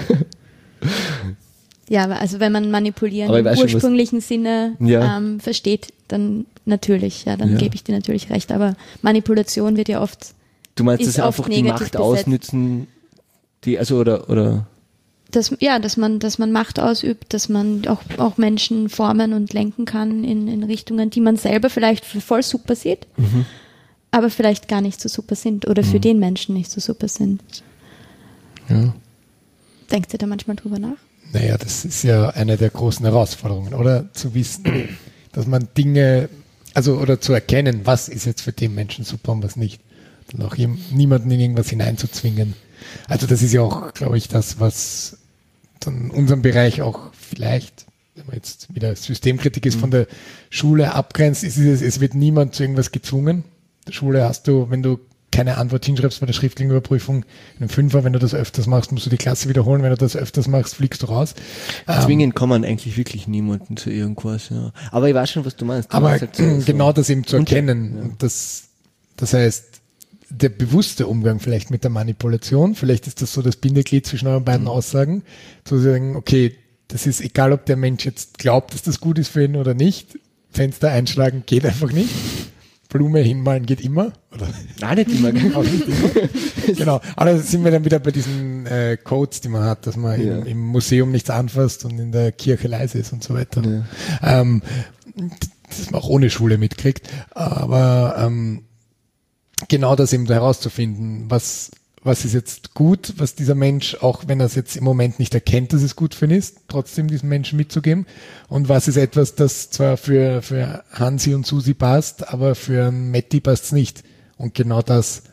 Ja, also wenn man Manipulieren im ursprünglichen schon, Sinne ja. ähm, versteht, dann natürlich, ja, dann ja. gebe ich dir natürlich recht. Aber Manipulation wird ja oft. Du meinst, dass einfach die Macht besetzt. ausnützen, die, also oder oder. Das, ja, dass man, dass man Macht ausübt, dass man auch, auch Menschen formen und lenken kann in, in Richtungen, die man selber vielleicht voll super sieht, mhm. aber vielleicht gar nicht so super sind oder für mhm. den Menschen nicht so super sind. Ja. Denkst du da manchmal drüber nach? Naja, das ist ja eine der großen Herausforderungen, oder? Zu wissen, dass man Dinge, also oder zu erkennen, was ist jetzt für den Menschen super und was nicht. Und auch niemanden in irgendwas hineinzuzwingen. Also das ist ja auch, glaube ich, das, was dann unserem Bereich auch vielleicht, wenn man jetzt wieder Systemkritik ist, mhm. von der Schule abgrenzt, ist es, es wird niemand zu irgendwas gezwungen. In der Schule hast du, wenn du keine Antwort hinschreibst bei der schriftlichen Überprüfung, in einem Fünfer, wenn du das öfters machst, musst du die Klasse wiederholen, wenn du das öfters machst, fliegst du raus. Zwingen ähm, kann man eigentlich wirklich niemanden zu irgendwas, ja. Aber ich weiß schon, was du meinst. Du aber meinst halt so, genau so das eben zu erkennen. Ja. Und das, das heißt, der bewusste Umgang vielleicht mit der Manipulation, vielleicht ist das so das Bindeglied zwischen euren beiden mhm. Aussagen, zu sagen, okay, das ist egal, ob der Mensch jetzt glaubt, dass das gut ist für ihn oder nicht, Fenster einschlagen geht einfach nicht. Blume hinmalen geht immer. Oder? Nein, nicht immer. Auch nicht immer. Genau. Aber da sind wir dann wieder bei diesen äh, Codes, die man hat, dass man ja. im, im Museum nichts anfasst und in der Kirche leise ist und so weiter. Ja. Ähm, das man auch ohne Schule mitkriegt. Aber ähm, genau das eben herauszufinden, was was ist jetzt gut, was dieser Mensch, auch wenn er es jetzt im Moment nicht erkennt, dass es gut für ihn ist, trotzdem diesen Menschen mitzugeben. Und was ist etwas, das zwar für, für Hansi und Susi passt, aber für Matti passt es nicht. Und genau das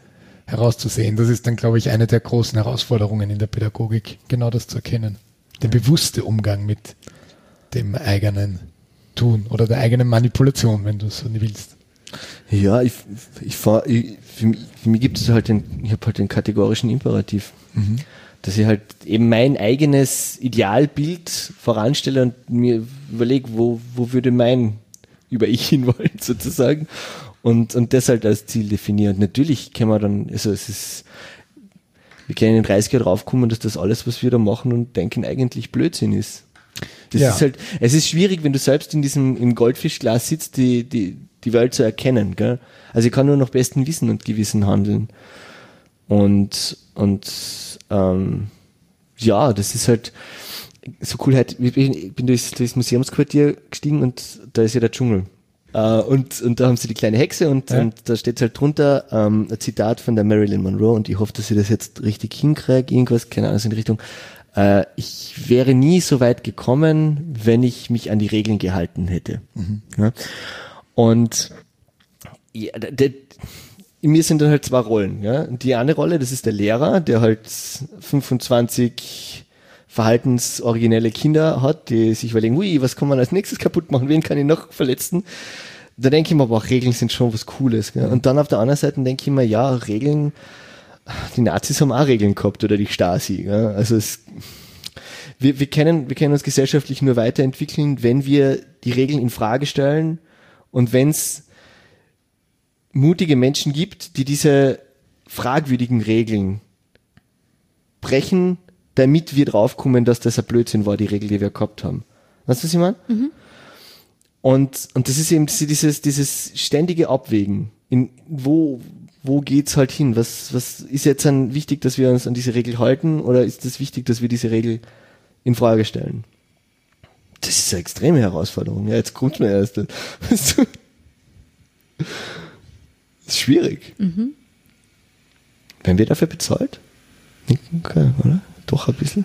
herauszusehen. Das ist dann, glaube ich, eine der großen Herausforderungen in der Pädagogik, genau das zu erkennen. Der bewusste Umgang mit dem eigenen Tun oder der eigenen Manipulation, wenn du es so willst. Ja, ich, ich, fahr, ich für, mich, für mich gibt es halt den, ich habe halt den kategorischen Imperativ, mhm. dass ich halt eben mein eigenes Idealbild voranstelle und mir überlege, wo, wo würde mein Über-Ich hinwollen, sozusagen, und, und das halt als Ziel definieren. Und natürlich können wir dann, also es ist, wir können in den dreißiger draufkommen, dass das alles, was wir da machen und denken, eigentlich Blödsinn ist. Das ja. ist halt, es ist schwierig, wenn du selbst in diesem, im Goldfischglas sitzt, die, die, die Welt zu erkennen, gell? Also ich kann nur nach bestem Wissen und Gewissen handeln. Und, und, ähm, ja, das ist halt so cool halt, ich bin, ich bin durchs, durchs Museumsquartier gestiegen und da ist ja der Dschungel. Uh, und, und da haben sie die kleine Hexe und, ja. und da steht halt drunter ähm, ein Zitat von der Marilyn Monroe und ich hoffe, dass ich das jetzt richtig hinkriege, irgendwas, keine Ahnung, so in die Richtung. Uh, ich wäre nie so weit gekommen, wenn ich mich an die Regeln gehalten hätte. Mhm. Ja? Und ja, der, in mir sind dann halt zwei Rollen. Ja? Die eine Rolle, das ist der Lehrer, der halt fünfundzwanzig verhaltensoriginelle Kinder hat, die sich überlegen, ui, was kann man als nächstes kaputt machen, wen kann ich noch verletzen? Da denke ich mir, aber auch Regeln sind schon was Cooles. Gell? Und dann auf der anderen Seite denke ich mir, ja, Regeln, die Nazis haben auch Regeln gehabt oder die Stasi. Gell? Also es, wir, wir, können, wir können uns gesellschaftlich nur weiterentwickeln, wenn wir die Regeln in Frage stellen und wenn es mutige Menschen gibt, die diese fragwürdigen Regeln brechen, damit wir draufkommen, dass das ein Blödsinn war, die Regel, die wir gehabt haben. Weißt du, was ich meine? Mhm. Und, und das ist eben dieses, dieses ständige Abwägen. In, wo, wo geht's halt hin? Was, was ist jetzt dann wichtig, dass wir uns an diese Regel halten, oder ist es wichtig, dass wir diese Regel in Frage stellen? Das ist eine extreme Herausforderung. Ja, jetzt kommt mir erst. Das ist schwierig. Mhm. Werden wir dafür bezahlt? Okay, oder? Doch ein bisschen.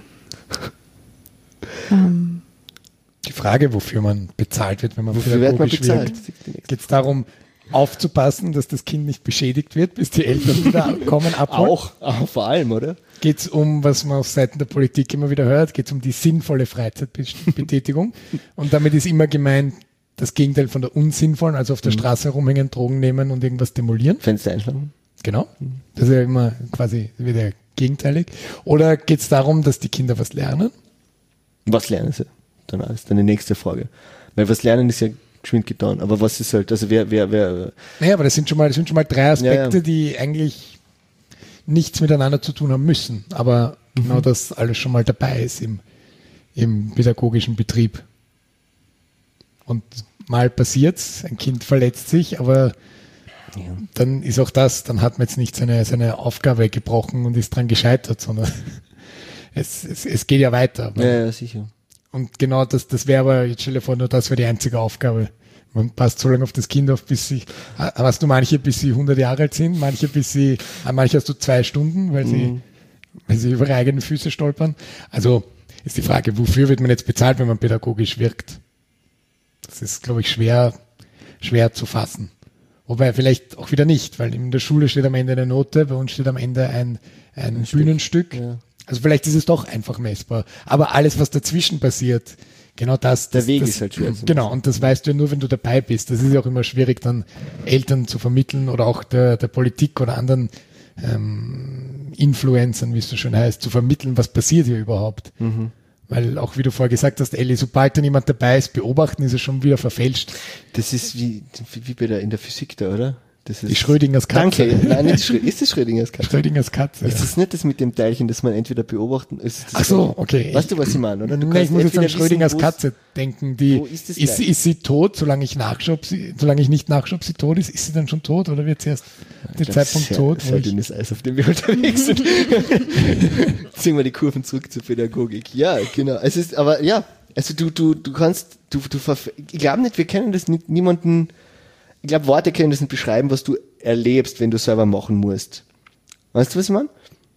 Um. Die Frage, wofür man bezahlt wird, wenn man wofür wird man bezahlt? Geht es darum, aufzupassen, dass das Kind nicht beschädigt wird, bis die Eltern wieder kommen, abholen? Auch, auch vor allem, oder? Geht es um, was man auf Seiten der Politik immer wieder hört, geht es um die sinnvolle Freizeitbetätigung. Und damit ist immer gemeint, das Gegenteil von der unsinnvollen, also auf der mhm. Straße herumhängen, Drogen nehmen und irgendwas demolieren. Fenster einschlagen. Genau. Das ist ja immer quasi wieder gegenteilig. Oder geht es darum, dass die Kinder was lernen? Was lernen sie? Dann ist dann die nächste Frage. Weil was lernen ist ja geschwind getan. Aber was ist halt, also wer, wer, wer. Naja, aber das sind schon mal, das sind schon mal drei Aspekte, ja, ja. die eigentlich nichts miteinander zu tun haben müssen. Aber mhm. genau das alles schon mal dabei ist im, im pädagogischen Betrieb. Und mal passiert's, ein Kind verletzt sich, aber ja. dann ist auch das, dann hat man jetzt nicht seine, seine Aufgabe gebrochen und ist dran gescheitert, sondern es, es, es geht ja weiter. Ja, ja, sicher. Und genau das, das wäre aber, jetzt stell dir vor, nur das wäre die einzige Aufgabe. Man passt so lange auf das Kind auf, bis sie, hast du manche, bis sie hundert Jahre alt sind, manche bis sie, manche hast du zwei Stunden, weil sie, mhm. weil sie über ihre eigenen Füße stolpern. Also ist die Frage, wofür wird man jetzt bezahlt, wenn man pädagogisch wirkt? Das ist, glaube ich, schwer, schwer zu fassen. Wobei vielleicht auch wieder nicht, weil in der Schule steht am Ende eine Note, bei uns steht am Ende ein, ein, ein Bühnenstück. Ja. Also vielleicht ist es doch einfach messbar. Aber alles, was dazwischen passiert, genau das. Der das, Weg das, ist halt schwer. Genau, und das weißt du ja nur, wenn du dabei bist. Das ist ja auch immer schwierig, dann Eltern zu vermitteln oder auch der, der Politik oder anderen ähm, Influencern, wie es so schön heißt, zu vermitteln, was passiert hier überhaupt. Mhm. Weil auch, wie du vorher gesagt hast, Elli, sobald da jemand dabei ist, beobachten, ist es schon wieder verfälscht. Das ist wie, wie bei der, in der Physik da, oder? Das ist die Schrödingers Katze. Danke. Nein, nicht Schrö- ist das Schrödingers Katze? Schrödingers Katze. Ist das nicht das mit dem Teilchen, das man entweder beobachten? Ist das Ach so, okay. Weißt du, was ich meine, oder? Du Nein, ich muss jetzt an Schrödingers wissen, Katze denken. Die, wo ist, das ist, sie, ist sie tot, solange ich nachschaue, solange ich nicht nachschaue, ob sie tot ist? Ist sie dann schon tot oder wird sie erst den Zeitpunkt sehr, tot? Sehr dünnes Eis, auf dem wir unterwegs sind. Ziehen wir die Kurven zurück zur Pädagogik. Ja, genau. Es ist, aber ja, also du, du, du kannst, du, du, verf- ich glaube nicht, wir kennen das nicht, niemanden, ich glaube, Worte können das nicht beschreiben, was du erlebst, wenn du selber machen musst. Weißt du, was ich meine?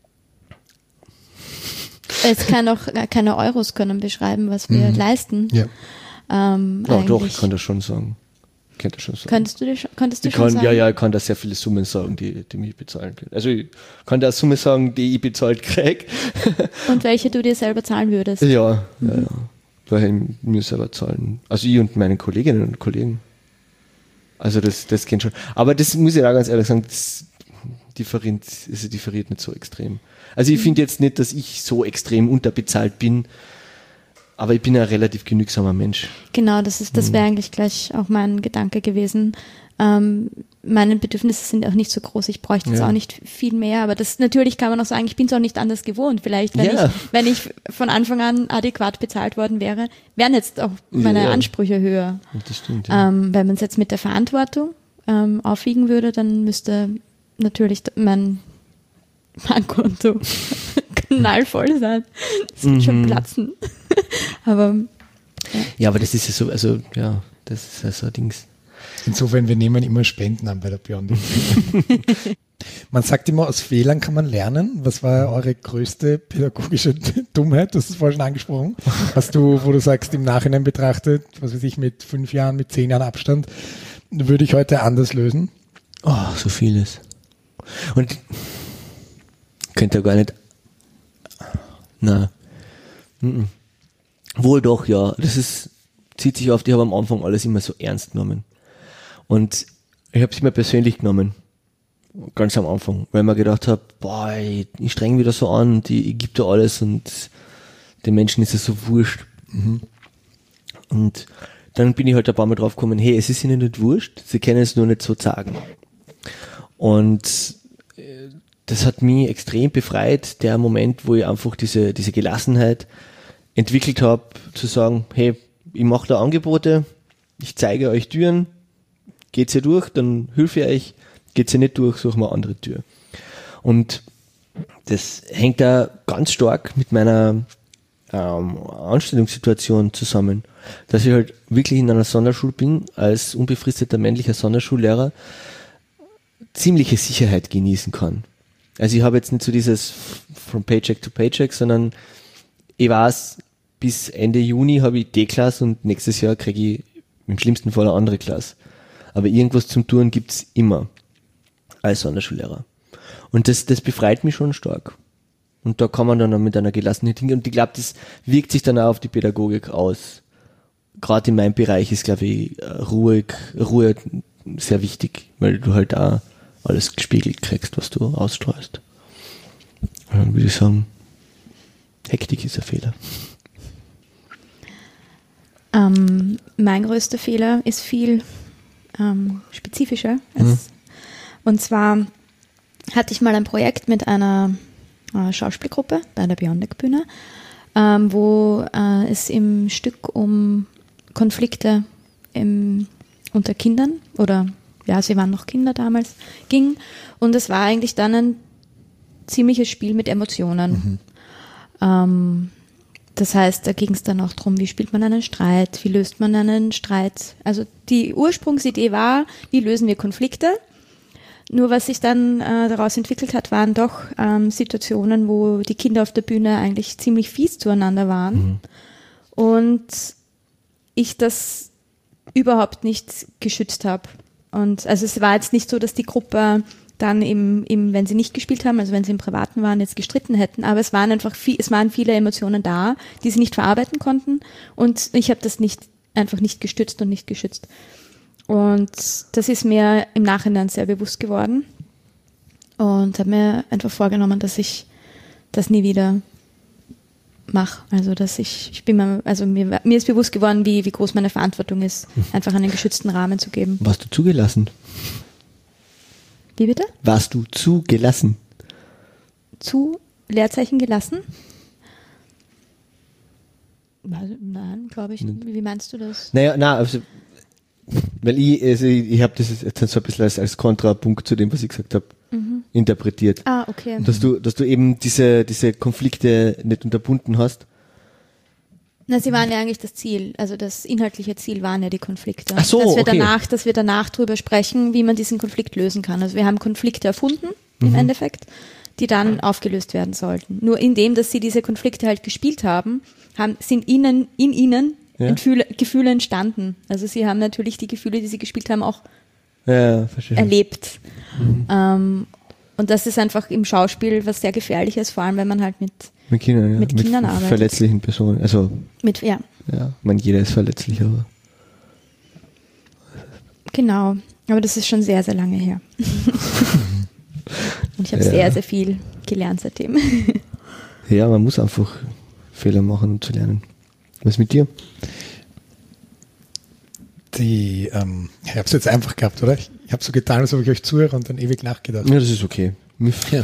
Es kann auch keine Euros können beschreiben, was wir mhm. leisten. Ja, ähm, ja doch, ich kann das schon sagen. könnte schon sagen. Könntest du, dir, könntest du ich schon kann, sagen? Ja, ja, ich kann da sehr viele Summen sagen, die, die mich bezahlen können. Also ich kann da Summe sagen, die ich bezahlt kriege. Und welche du dir selber zahlen würdest? Ja, mhm. ja, ja. Weil ich mir selber zahlen. Also ich und meine Kolleginnen und Kollegen. Also das, das kennt schon. Aber das muss ich auch ganz ehrlich sagen, das differiert, also differiert nicht so extrem. Also ich mhm. finde jetzt nicht, dass ich so extrem unterbezahlt bin, aber ich bin ein relativ genügsamer Mensch. Genau, das ist, das wäre eigentlich gleich auch mein Gedanke gewesen. Ähm, meine Bedürfnisse sind auch nicht so groß, ich bräuchte jetzt ja. auch nicht viel mehr, aber das natürlich kann man auch sagen, ich bin es auch nicht anders gewohnt. Vielleicht, wenn, ja. ich, wenn ich von Anfang an adäquat bezahlt worden wäre, wären jetzt auch meine ja. Ansprüche höher. Das stimmt, ja. ähm, wenn man es jetzt mit der Verantwortung ähm, aufwiegen würde, dann müsste natürlich mein Bankkonto knallvoll sein. Das wird mhm. schon platzen. aber ja. ja, aber das ist ja so, also ja, das ist ja so ein Dings. Insofern, wir nehmen immer Spenden an bei der Beyond. Man sagt immer, aus Fehlern kann man lernen. Was war eure größte pädagogische Dummheit? Du hast es vorhin schon angesprochen. Hast du, wo du sagst, im Nachhinein betrachtet, was weiß ich, mit fünf Jahren, mit zehn Jahren Abstand, würde ich heute anders lösen? Oh, so vieles. Und könnt ihr gar nicht. Na. Mhm. Wohl doch, ja. Das ist, zieht sich oft, ich habe am Anfang alles immer so ernst genommen. Und ich habe es immer persönlich genommen. Ganz am Anfang. Weil ich mir gedacht habe, boah, ich, ich streng wieder so an und ich, ich gebe da alles und den Menschen ist es so wurscht. Mhm. Und dann bin ich halt ein paar Mal drauf gekommen, hey, es ist ihnen nicht wurscht, sie können es nur nicht so sagen. Und das hat mich extrem befreit, der Moment, wo ich einfach diese, diese Gelassenheit entwickelt habe, zu sagen, hey, ich mache da Angebote, ich zeige euch Türen, geht's hier durch, dann helfe ich euch, geht's hier nicht durch, suchen wir eine andere Tür. Und das hängt da ganz stark mit meiner ähm, Anstellungssituation zusammen, dass ich halt wirklich in einer Sonderschule bin, als unbefristeter männlicher Sonderschullehrer, ziemliche Sicherheit genießen kann. Also ich habe jetzt nicht so dieses from Paycheck to Paycheck, sondern ich weiß, bis Ende Juni habe ich D-Klasse und nächstes Jahr kriege ich im schlimmsten Fall eine andere Klasse. Aber irgendwas zum Tun gibt's immer als Sonderschullehrer. Und das, das befreit mich schon stark. Und da kann man dann auch mit einer Gelassenheit hingehen. Und ich glaube, das wirkt sich dann auch auf die Pädagogik aus. Gerade in meinem Bereich ist, glaube ich, ruhig, Ruhe sehr wichtig, weil du halt auch alles gespiegelt kriegst, was du ausstrahlst. Und dann würde ich sagen, Hektik ist ein Fehler. Ähm, mein größter Fehler ist viel ähm, spezifischer. Als, mhm. Und zwar hatte ich mal ein Projekt mit einer äh, Schauspielgruppe bei der Beyond-Bühne, ähm, wo äh, es im Stück um Konflikte im, unter Kindern oder ja, sie waren noch Kinder damals, ging. Und es war eigentlich dann ein ziemliches Spiel mit Emotionen. Mhm. Ähm, das heißt, da ging es dann auch darum, wie spielt man einen Streit, wie löst man einen Streit. Also die Ursprungsidee war, wie lösen wir Konflikte. Nur was sich dann äh, daraus entwickelt hat, waren doch ähm, Situationen, wo die Kinder auf der Bühne eigentlich ziemlich fies zueinander waren. Mhm. Und ich das überhaupt nicht geschützt habe. Und also es war jetzt nicht so, dass die Gruppe dann im, im, wenn sie nicht gespielt haben, also wenn sie im Privaten waren, jetzt gestritten hätten, aber es waren einfach viel, es waren viele Emotionen da, die sie nicht verarbeiten konnten und ich habe das nicht, einfach nicht gestützt und nicht geschützt. Und das ist mir im Nachhinein sehr bewusst geworden und habe mir einfach vorgenommen, dass ich das nie wieder mache. Also dass ich, ich bin mir, also mir, mir ist bewusst geworden, wie, wie groß meine Verantwortung ist, einfach einen geschützten Rahmen zu geben. Warst du zugelassen? Wie bitte? Warst du zugelassen? Zu Leerzeichen gelassen? Nein, glaube ich nicht. Wie meinst du das? Naja, na, also, weil ich, also ich, ich habe das jetzt so ein bisschen als, als Kontrapunkt zu dem, was ich gesagt habe, mhm. interpretiert. Ah, okay. Dass du, dass du eben diese, diese Konflikte nicht unterbunden hast. Na, sie waren ja eigentlich das Ziel, also das inhaltliche Ziel waren ja die Konflikte. Ach so, dass wir okay. danach, dass wir danach drüber sprechen, wie man diesen Konflikt lösen kann. Also wir haben Konflikte erfunden, im mhm. Endeffekt, die dann aufgelöst werden sollten. Nur indem, dass sie diese Konflikte halt gespielt haben, haben sind ihnen, in ihnen ja. Gefühle, Gefühle entstanden. Also sie haben natürlich die Gefühle, die sie gespielt haben, auch ja, erlebt. Mhm. Ähm, und das ist einfach im Schauspiel was sehr Gefährliches, vor allem wenn man halt mit, mit Kindern, ja. mit Kindern mit arbeitet. Verletzlichen Personen. Also, mit, ja. ja, ich meine, jeder ist verletzlich, aber. Genau, aber das ist schon sehr, sehr lange her. Und ich habe ja. sehr, sehr viel gelernt seitdem. Ja, man muss einfach Fehler machen, um zu lernen. Was mit dir? Die, ähm, ich habe es jetzt einfach gehabt, oder? Ich, ich habe so getan, als ob ich euch zuhöre und dann ewig nachgedacht. Ja, das ist okay. Ja.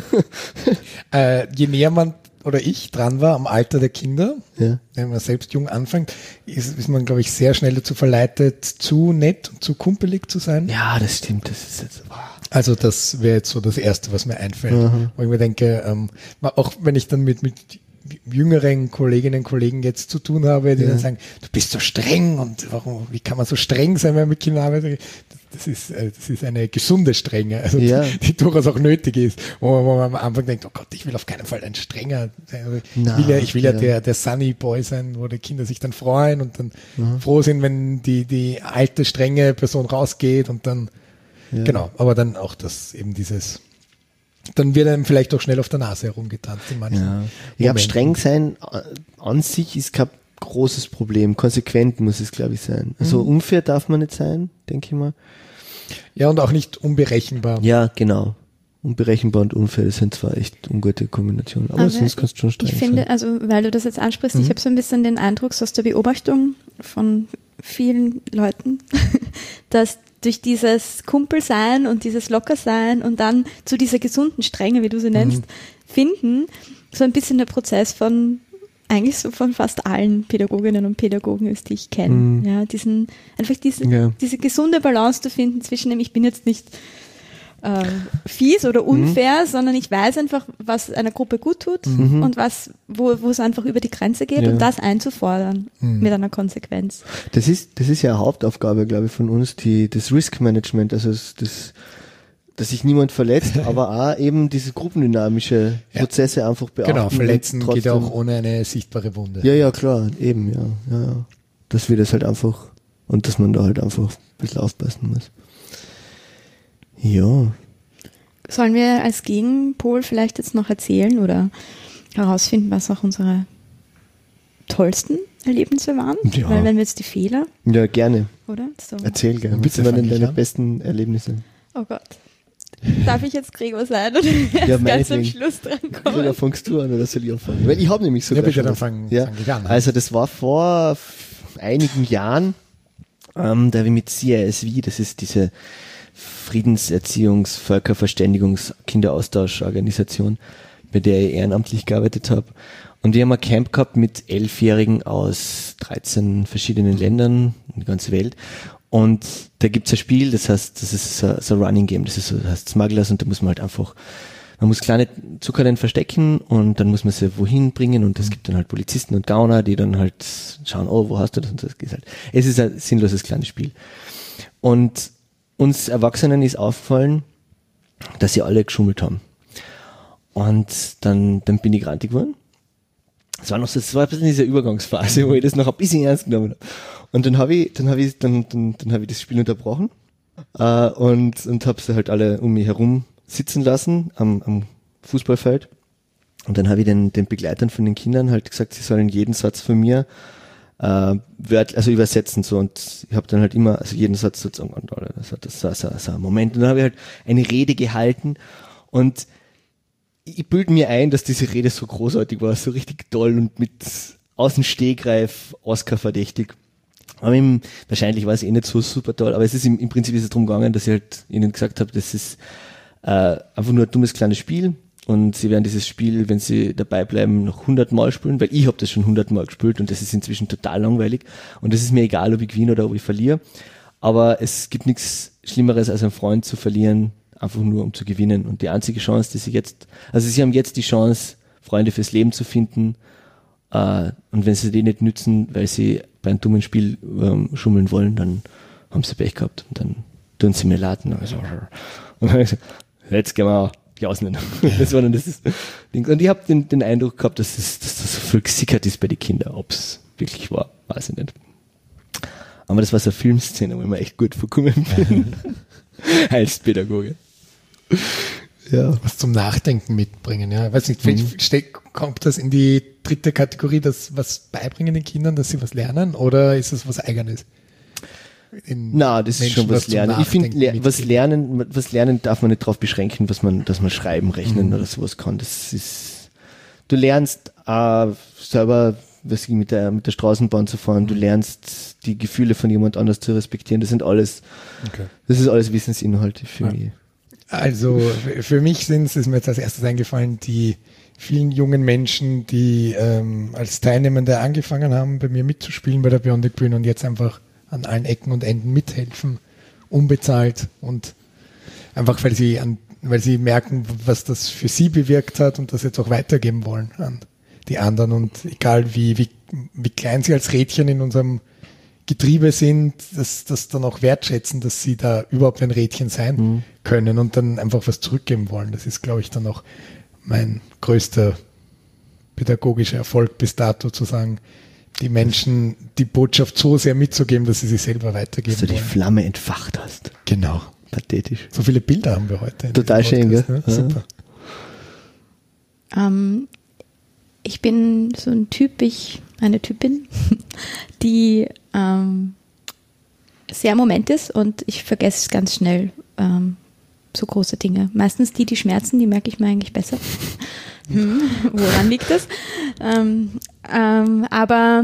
äh, je näher man oder ich dran war am Alter der Kinder, ja. wenn man selbst jung anfängt, ist, ist man, glaube ich, sehr schnell dazu verleitet, zu nett und zu kumpelig zu sein. Ja, das stimmt. Das ist jetzt, wow. Also das wäre jetzt so das Erste, was mir einfällt. Mhm. Wo ich mir denke, ähm, auch wenn ich dann mit, mit jüngeren Kolleginnen und Kollegen jetzt zu tun habe, die ja. dann sagen, du bist so streng und warum, wie kann man so streng sein, wenn man mit Kindern arbeitet? Das ist, das ist eine gesunde Strenge, also ja. die, die durchaus auch nötig ist, wo man, wo man am Anfang denkt, oh Gott, ich will auf keinen Fall ein strenger sein. Na, ich will ja, ich will ja, ja der, der Sunny Boy sein, wo die Kinder sich dann freuen und dann mhm. froh sind, wenn die, die alte, strenge Person rausgeht und dann, ja. genau, aber dann auch das, eben dieses, dann wird einem vielleicht auch schnell auf der Nase herumgetanzt in manchen ja. Ich glaube, streng sein an sich ist kein großes Problem. Konsequent muss es, glaube ich, sein. Also mhm. unfair darf man nicht sein, denke ich mal. Ja, und auch nicht unberechenbar. Ja, genau. Unberechenbar und unfair, das sind zwar echt ungute Kombinationen, aber, aber sonst kannst du schon streng ich finde, sein. Also, weil du das jetzt ansprichst, mhm. ich habe so ein bisschen den Eindruck, so aus der Beobachtung von vielen Leuten, dass durch dieses Kumpelsein und dieses Lockersein und dann zu dieser gesunden Strenge, wie du sie nennst, mhm. finden, so ein bisschen der Prozess von eigentlich so von fast allen Pädagoginnen und Pädagogen ist, die ich kenne. Mhm. Ja, diesen, einfach diese, ja. diese gesunde Balance zu finden zwischen dem, ich bin jetzt nicht äh, fies oder unfair, mhm. sondern ich weiß einfach, was einer Gruppe gut tut mhm. und was, wo, wo es einfach über die Grenze geht ja. und das einzufordern mhm. mit einer Konsequenz. Das ist, das ist ja eine Hauptaufgabe, glaube ich, von uns, die, das Risk Management, also das, das dass sich niemand verletzt, aber auch eben diese gruppendynamische Prozesse ja. einfach beachten. Genau, verletzen geht ja auch ohne eine sichtbare Wunde. Ja, ja, klar, eben, ja, ja, ja. Dass wir das halt einfach, und dass man da halt einfach ein bisschen aufpassen muss. Ja. Sollen wir als Gegenpol vielleicht jetzt noch erzählen oder herausfinden, was auch unsere tollsten Erlebnisse waren? Ja. Weil wenn wir jetzt die Fehler... Ja, gerne. Oder? So. Erzähl gerne. Was waren denn deine an? besten Erlebnisse? Oh Gott. Darf ich jetzt Gregor sein oder ja, ganz am Schluss dran kommen? Oder fängst du an oder soll ich anfangen? Weil ich habe nämlich sogar ja, bitte, schon dann fang, ja. fang ich an. Also das war vor einigen Jahren, ähm, da habe ich mit C I S V, das ist diese Friedenserziehungs-, Völkerverständigungs-, Kinderaustauschorganisation, bei der ich ehrenamtlich gearbeitet habe. Und wir haben ein Camp gehabt mit Elfjährigen aus dreizehn verschiedenen Ländern in der ganzen Welt. Und da gibt's ein Spiel, das heißt, das ist so, so ein Running Game, das ist so, das heißt Smugglers, und da muss man halt einfach, man muss kleine Zuckerlein verstecken und dann muss man sie wohin bringen und es mhm. gibt dann halt Polizisten und Gauner, die dann halt schauen, oh, wo hast du das, und das geht halt. Es ist ein sinnloses kleines Spiel. Und uns Erwachsenen ist aufgefallen, dass sie alle geschummelt haben. Und dann, dann bin ich grantig geworden. Es war noch so, es war ein bisschen diese Übergangsphase, wo ich das noch ein bisschen ernst genommen habe. Und dann habe ich, dann habe ich, dann, dann, dann habe ich das Spiel unterbrochen äh, und und habe sie halt alle um mich herum sitzen lassen am, am Fußballfeld. Und dann habe ich den, den Begleitern von den Kindern halt gesagt, sie sollen jeden Satz von mir äh, wört, also übersetzen so. Und ich habe dann halt immer, also jeden Satz sozusagen, das hat das so, so, so ein Moment. Und dann habe ich halt eine Rede gehalten und ich bilde mir ein, dass diese Rede so großartig war, so richtig toll und mit aus dem Stegreif Oscar verdächtig. Aber im, wahrscheinlich war es eh nicht so super toll, aber es ist im, im Prinzip ist es darum gegangen, dass ich halt ihnen gesagt habe, das ist äh, einfach nur ein dummes kleines Spiel und sie werden dieses Spiel, wenn sie dabei bleiben, noch hundertmal spielen, weil ich habe das schon hundertmal gespielt und das ist inzwischen total langweilig und es ist mir egal, ob ich gewinne oder ob ich verliere, aber es gibt nichts Schlimmeres als einen Freund zu verlieren, einfach nur um zu gewinnen. Und die einzige Chance, die sie jetzt, also sie haben jetzt die Chance, Freunde fürs Leben zu finden. Äh, und wenn sie die nicht nützen, weil sie bei einem dummen Spiel ähm, schummeln wollen, dann haben sie Pech gehabt. Und dann tun sie mir leid. Und dann habe ich gesagt, jetzt gehen wir jausen. Das war dann das Ding. Und ich habe den, den Eindruck gehabt, dass, es, dass da so viel gesickert ist bei den Kindern. Ob es wirklich war, weiß ich nicht. Aber das war so eine Filmszene, wo ich mir echt gut vorkommen bin. Als Pädagoge. Ja. Was zum Nachdenken mitbringen, ja. Ich weiß nicht, mhm. steck, kommt das in die dritte Kategorie, das was beibringen den Kindern, dass sie was lernen, oder ist das was Eigenes? Na, das Menschen, ist schon was, was lernen. Ich finde, le- was lernen, was lernen darf man nicht darauf beschränken, was man, dass man schreiben, rechnen mhm. oder sowas kann. Das ist, du lernst äh, selber, was ich, mit der, mit der Straßenbahn zu fahren, mhm. du lernst die Gefühle von jemand anders zu respektieren. Das sind alles, okay. das ist alles Wissensinhalte für ja. mich. Also für mich sind es, ist mir jetzt als erstes eingefallen, die vielen jungen Menschen, die ähm, als Teilnehmende angefangen haben, bei mir mitzuspielen bei der Bionic Bühne und jetzt einfach an allen Ecken und Enden mithelfen, unbezahlt und einfach, weil sie an, weil sie merken, was das für sie bewirkt hat und das jetzt auch weitergeben wollen an die anderen. Und egal wie, wie, wie klein sie als Rädchen in unserem Getriebe sind, dass das dann auch wertschätzen, dass sie da überhaupt ein Rädchen sein mhm. können und dann einfach was zurückgeben wollen. Das ist, glaube ich, dann auch mein größter pädagogischer Erfolg bis dato, zu sagen, die Menschen die Botschaft so sehr mitzugeben, dass sie sie selber weitergeben wollen. Dass du die wollen. Flamme entfacht hast. Genau. Pathetisch. So viele Bilder haben wir heute. Total schön, gell? Ne? Ja. Super. Ähm, ich bin so ein Typ, ich, eine Typin, die ähm, sehr im Moment ist und ich vergesse ganz schnell ähm, so große Dinge. Meistens die, die schmerzen, die merke ich mir eigentlich besser. Hm, woran liegt das? Ähm, ähm, aber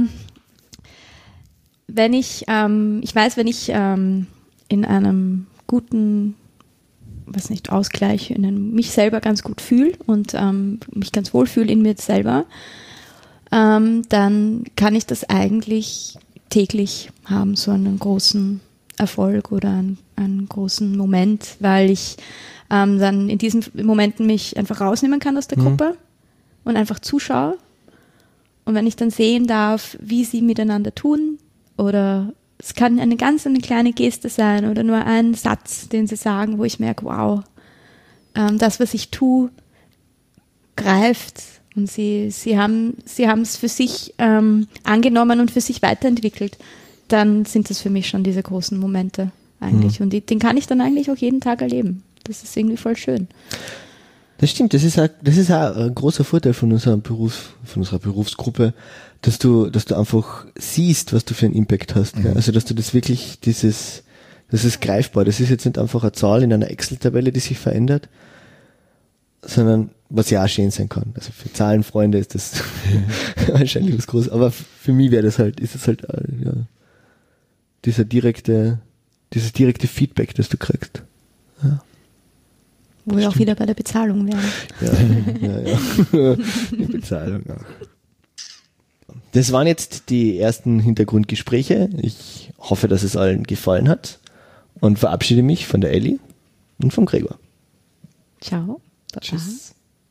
wenn ich, ähm, ich weiß, wenn ich ähm, in einem guten, was nicht, Ausgleich, in einem, mich selber ganz gut fühle und ähm, mich ganz wohl fühle in mir selber, ähm, dann kann ich das eigentlich täglich haben, so einen großen Erfolg oder einen, einen großen Moment, weil ich ähm, dann in diesen Momenten mich einfach rausnehmen kann aus der Gruppe mhm. und einfach zuschaue. Und wenn ich dann sehen darf, wie sie miteinander tun, oder es kann eine ganz eine kleine Geste sein oder nur ein Satz, den sie sagen, wo ich merke, wow, ähm, das, was ich tue, greift. Und sie, sie haben sie haben es für sich ähm, angenommen und für sich weiterentwickelt. Dann sind das für mich schon diese großen Momente eigentlich. Mhm. Und die, den kann ich dann eigentlich auch jeden Tag erleben. Das ist irgendwie voll schön. Das stimmt, das ist auch, das ist auch ein großer Vorteil von unserer Berufs, von unserer Berufsgruppe, dass du, dass du einfach siehst, was du für einen Impact hast. Mhm. Also, dass du das wirklich, dieses, das ist greifbar. Das ist jetzt nicht einfach eine Zahl in einer Excel-Tabelle, die sich verändert, sondern was ja auch schön sein kann. Also für Zahlenfreunde ist das wahrscheinlich was Großes, aber für mich wäre das halt, ist es halt, ja, dieser direkte, dieses direkte Feedback, das du kriegst. Ja. Wo wir auch wieder bei der Bezahlung wären. Ja, ja, ja. Die Bezahlung auch. Das waren jetzt die ersten Hintergrundgespräche. Ich hoffe, dass es allen gefallen hat und verabschiede mich von der Elli und vom Gregor. Ciao. Baba. Tschüss.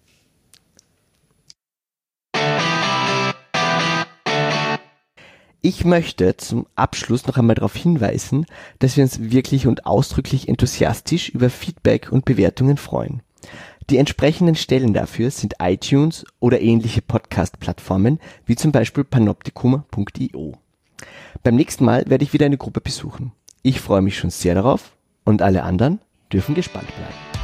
Ich möchte zum Abschluss noch einmal darauf hinweisen, dass wir uns wirklich und ausdrücklich enthusiastisch über Feedback und Bewertungen freuen. Die entsprechenden Stellen dafür sind iTunes oder ähnliche Podcast-Plattformen, wie zum Beispiel panoptikum punkt io. Beim nächsten Mal werde ich wieder eine Gruppe besuchen. Ich freue mich schon sehr darauf und alle anderen dürfen gespannt bleiben.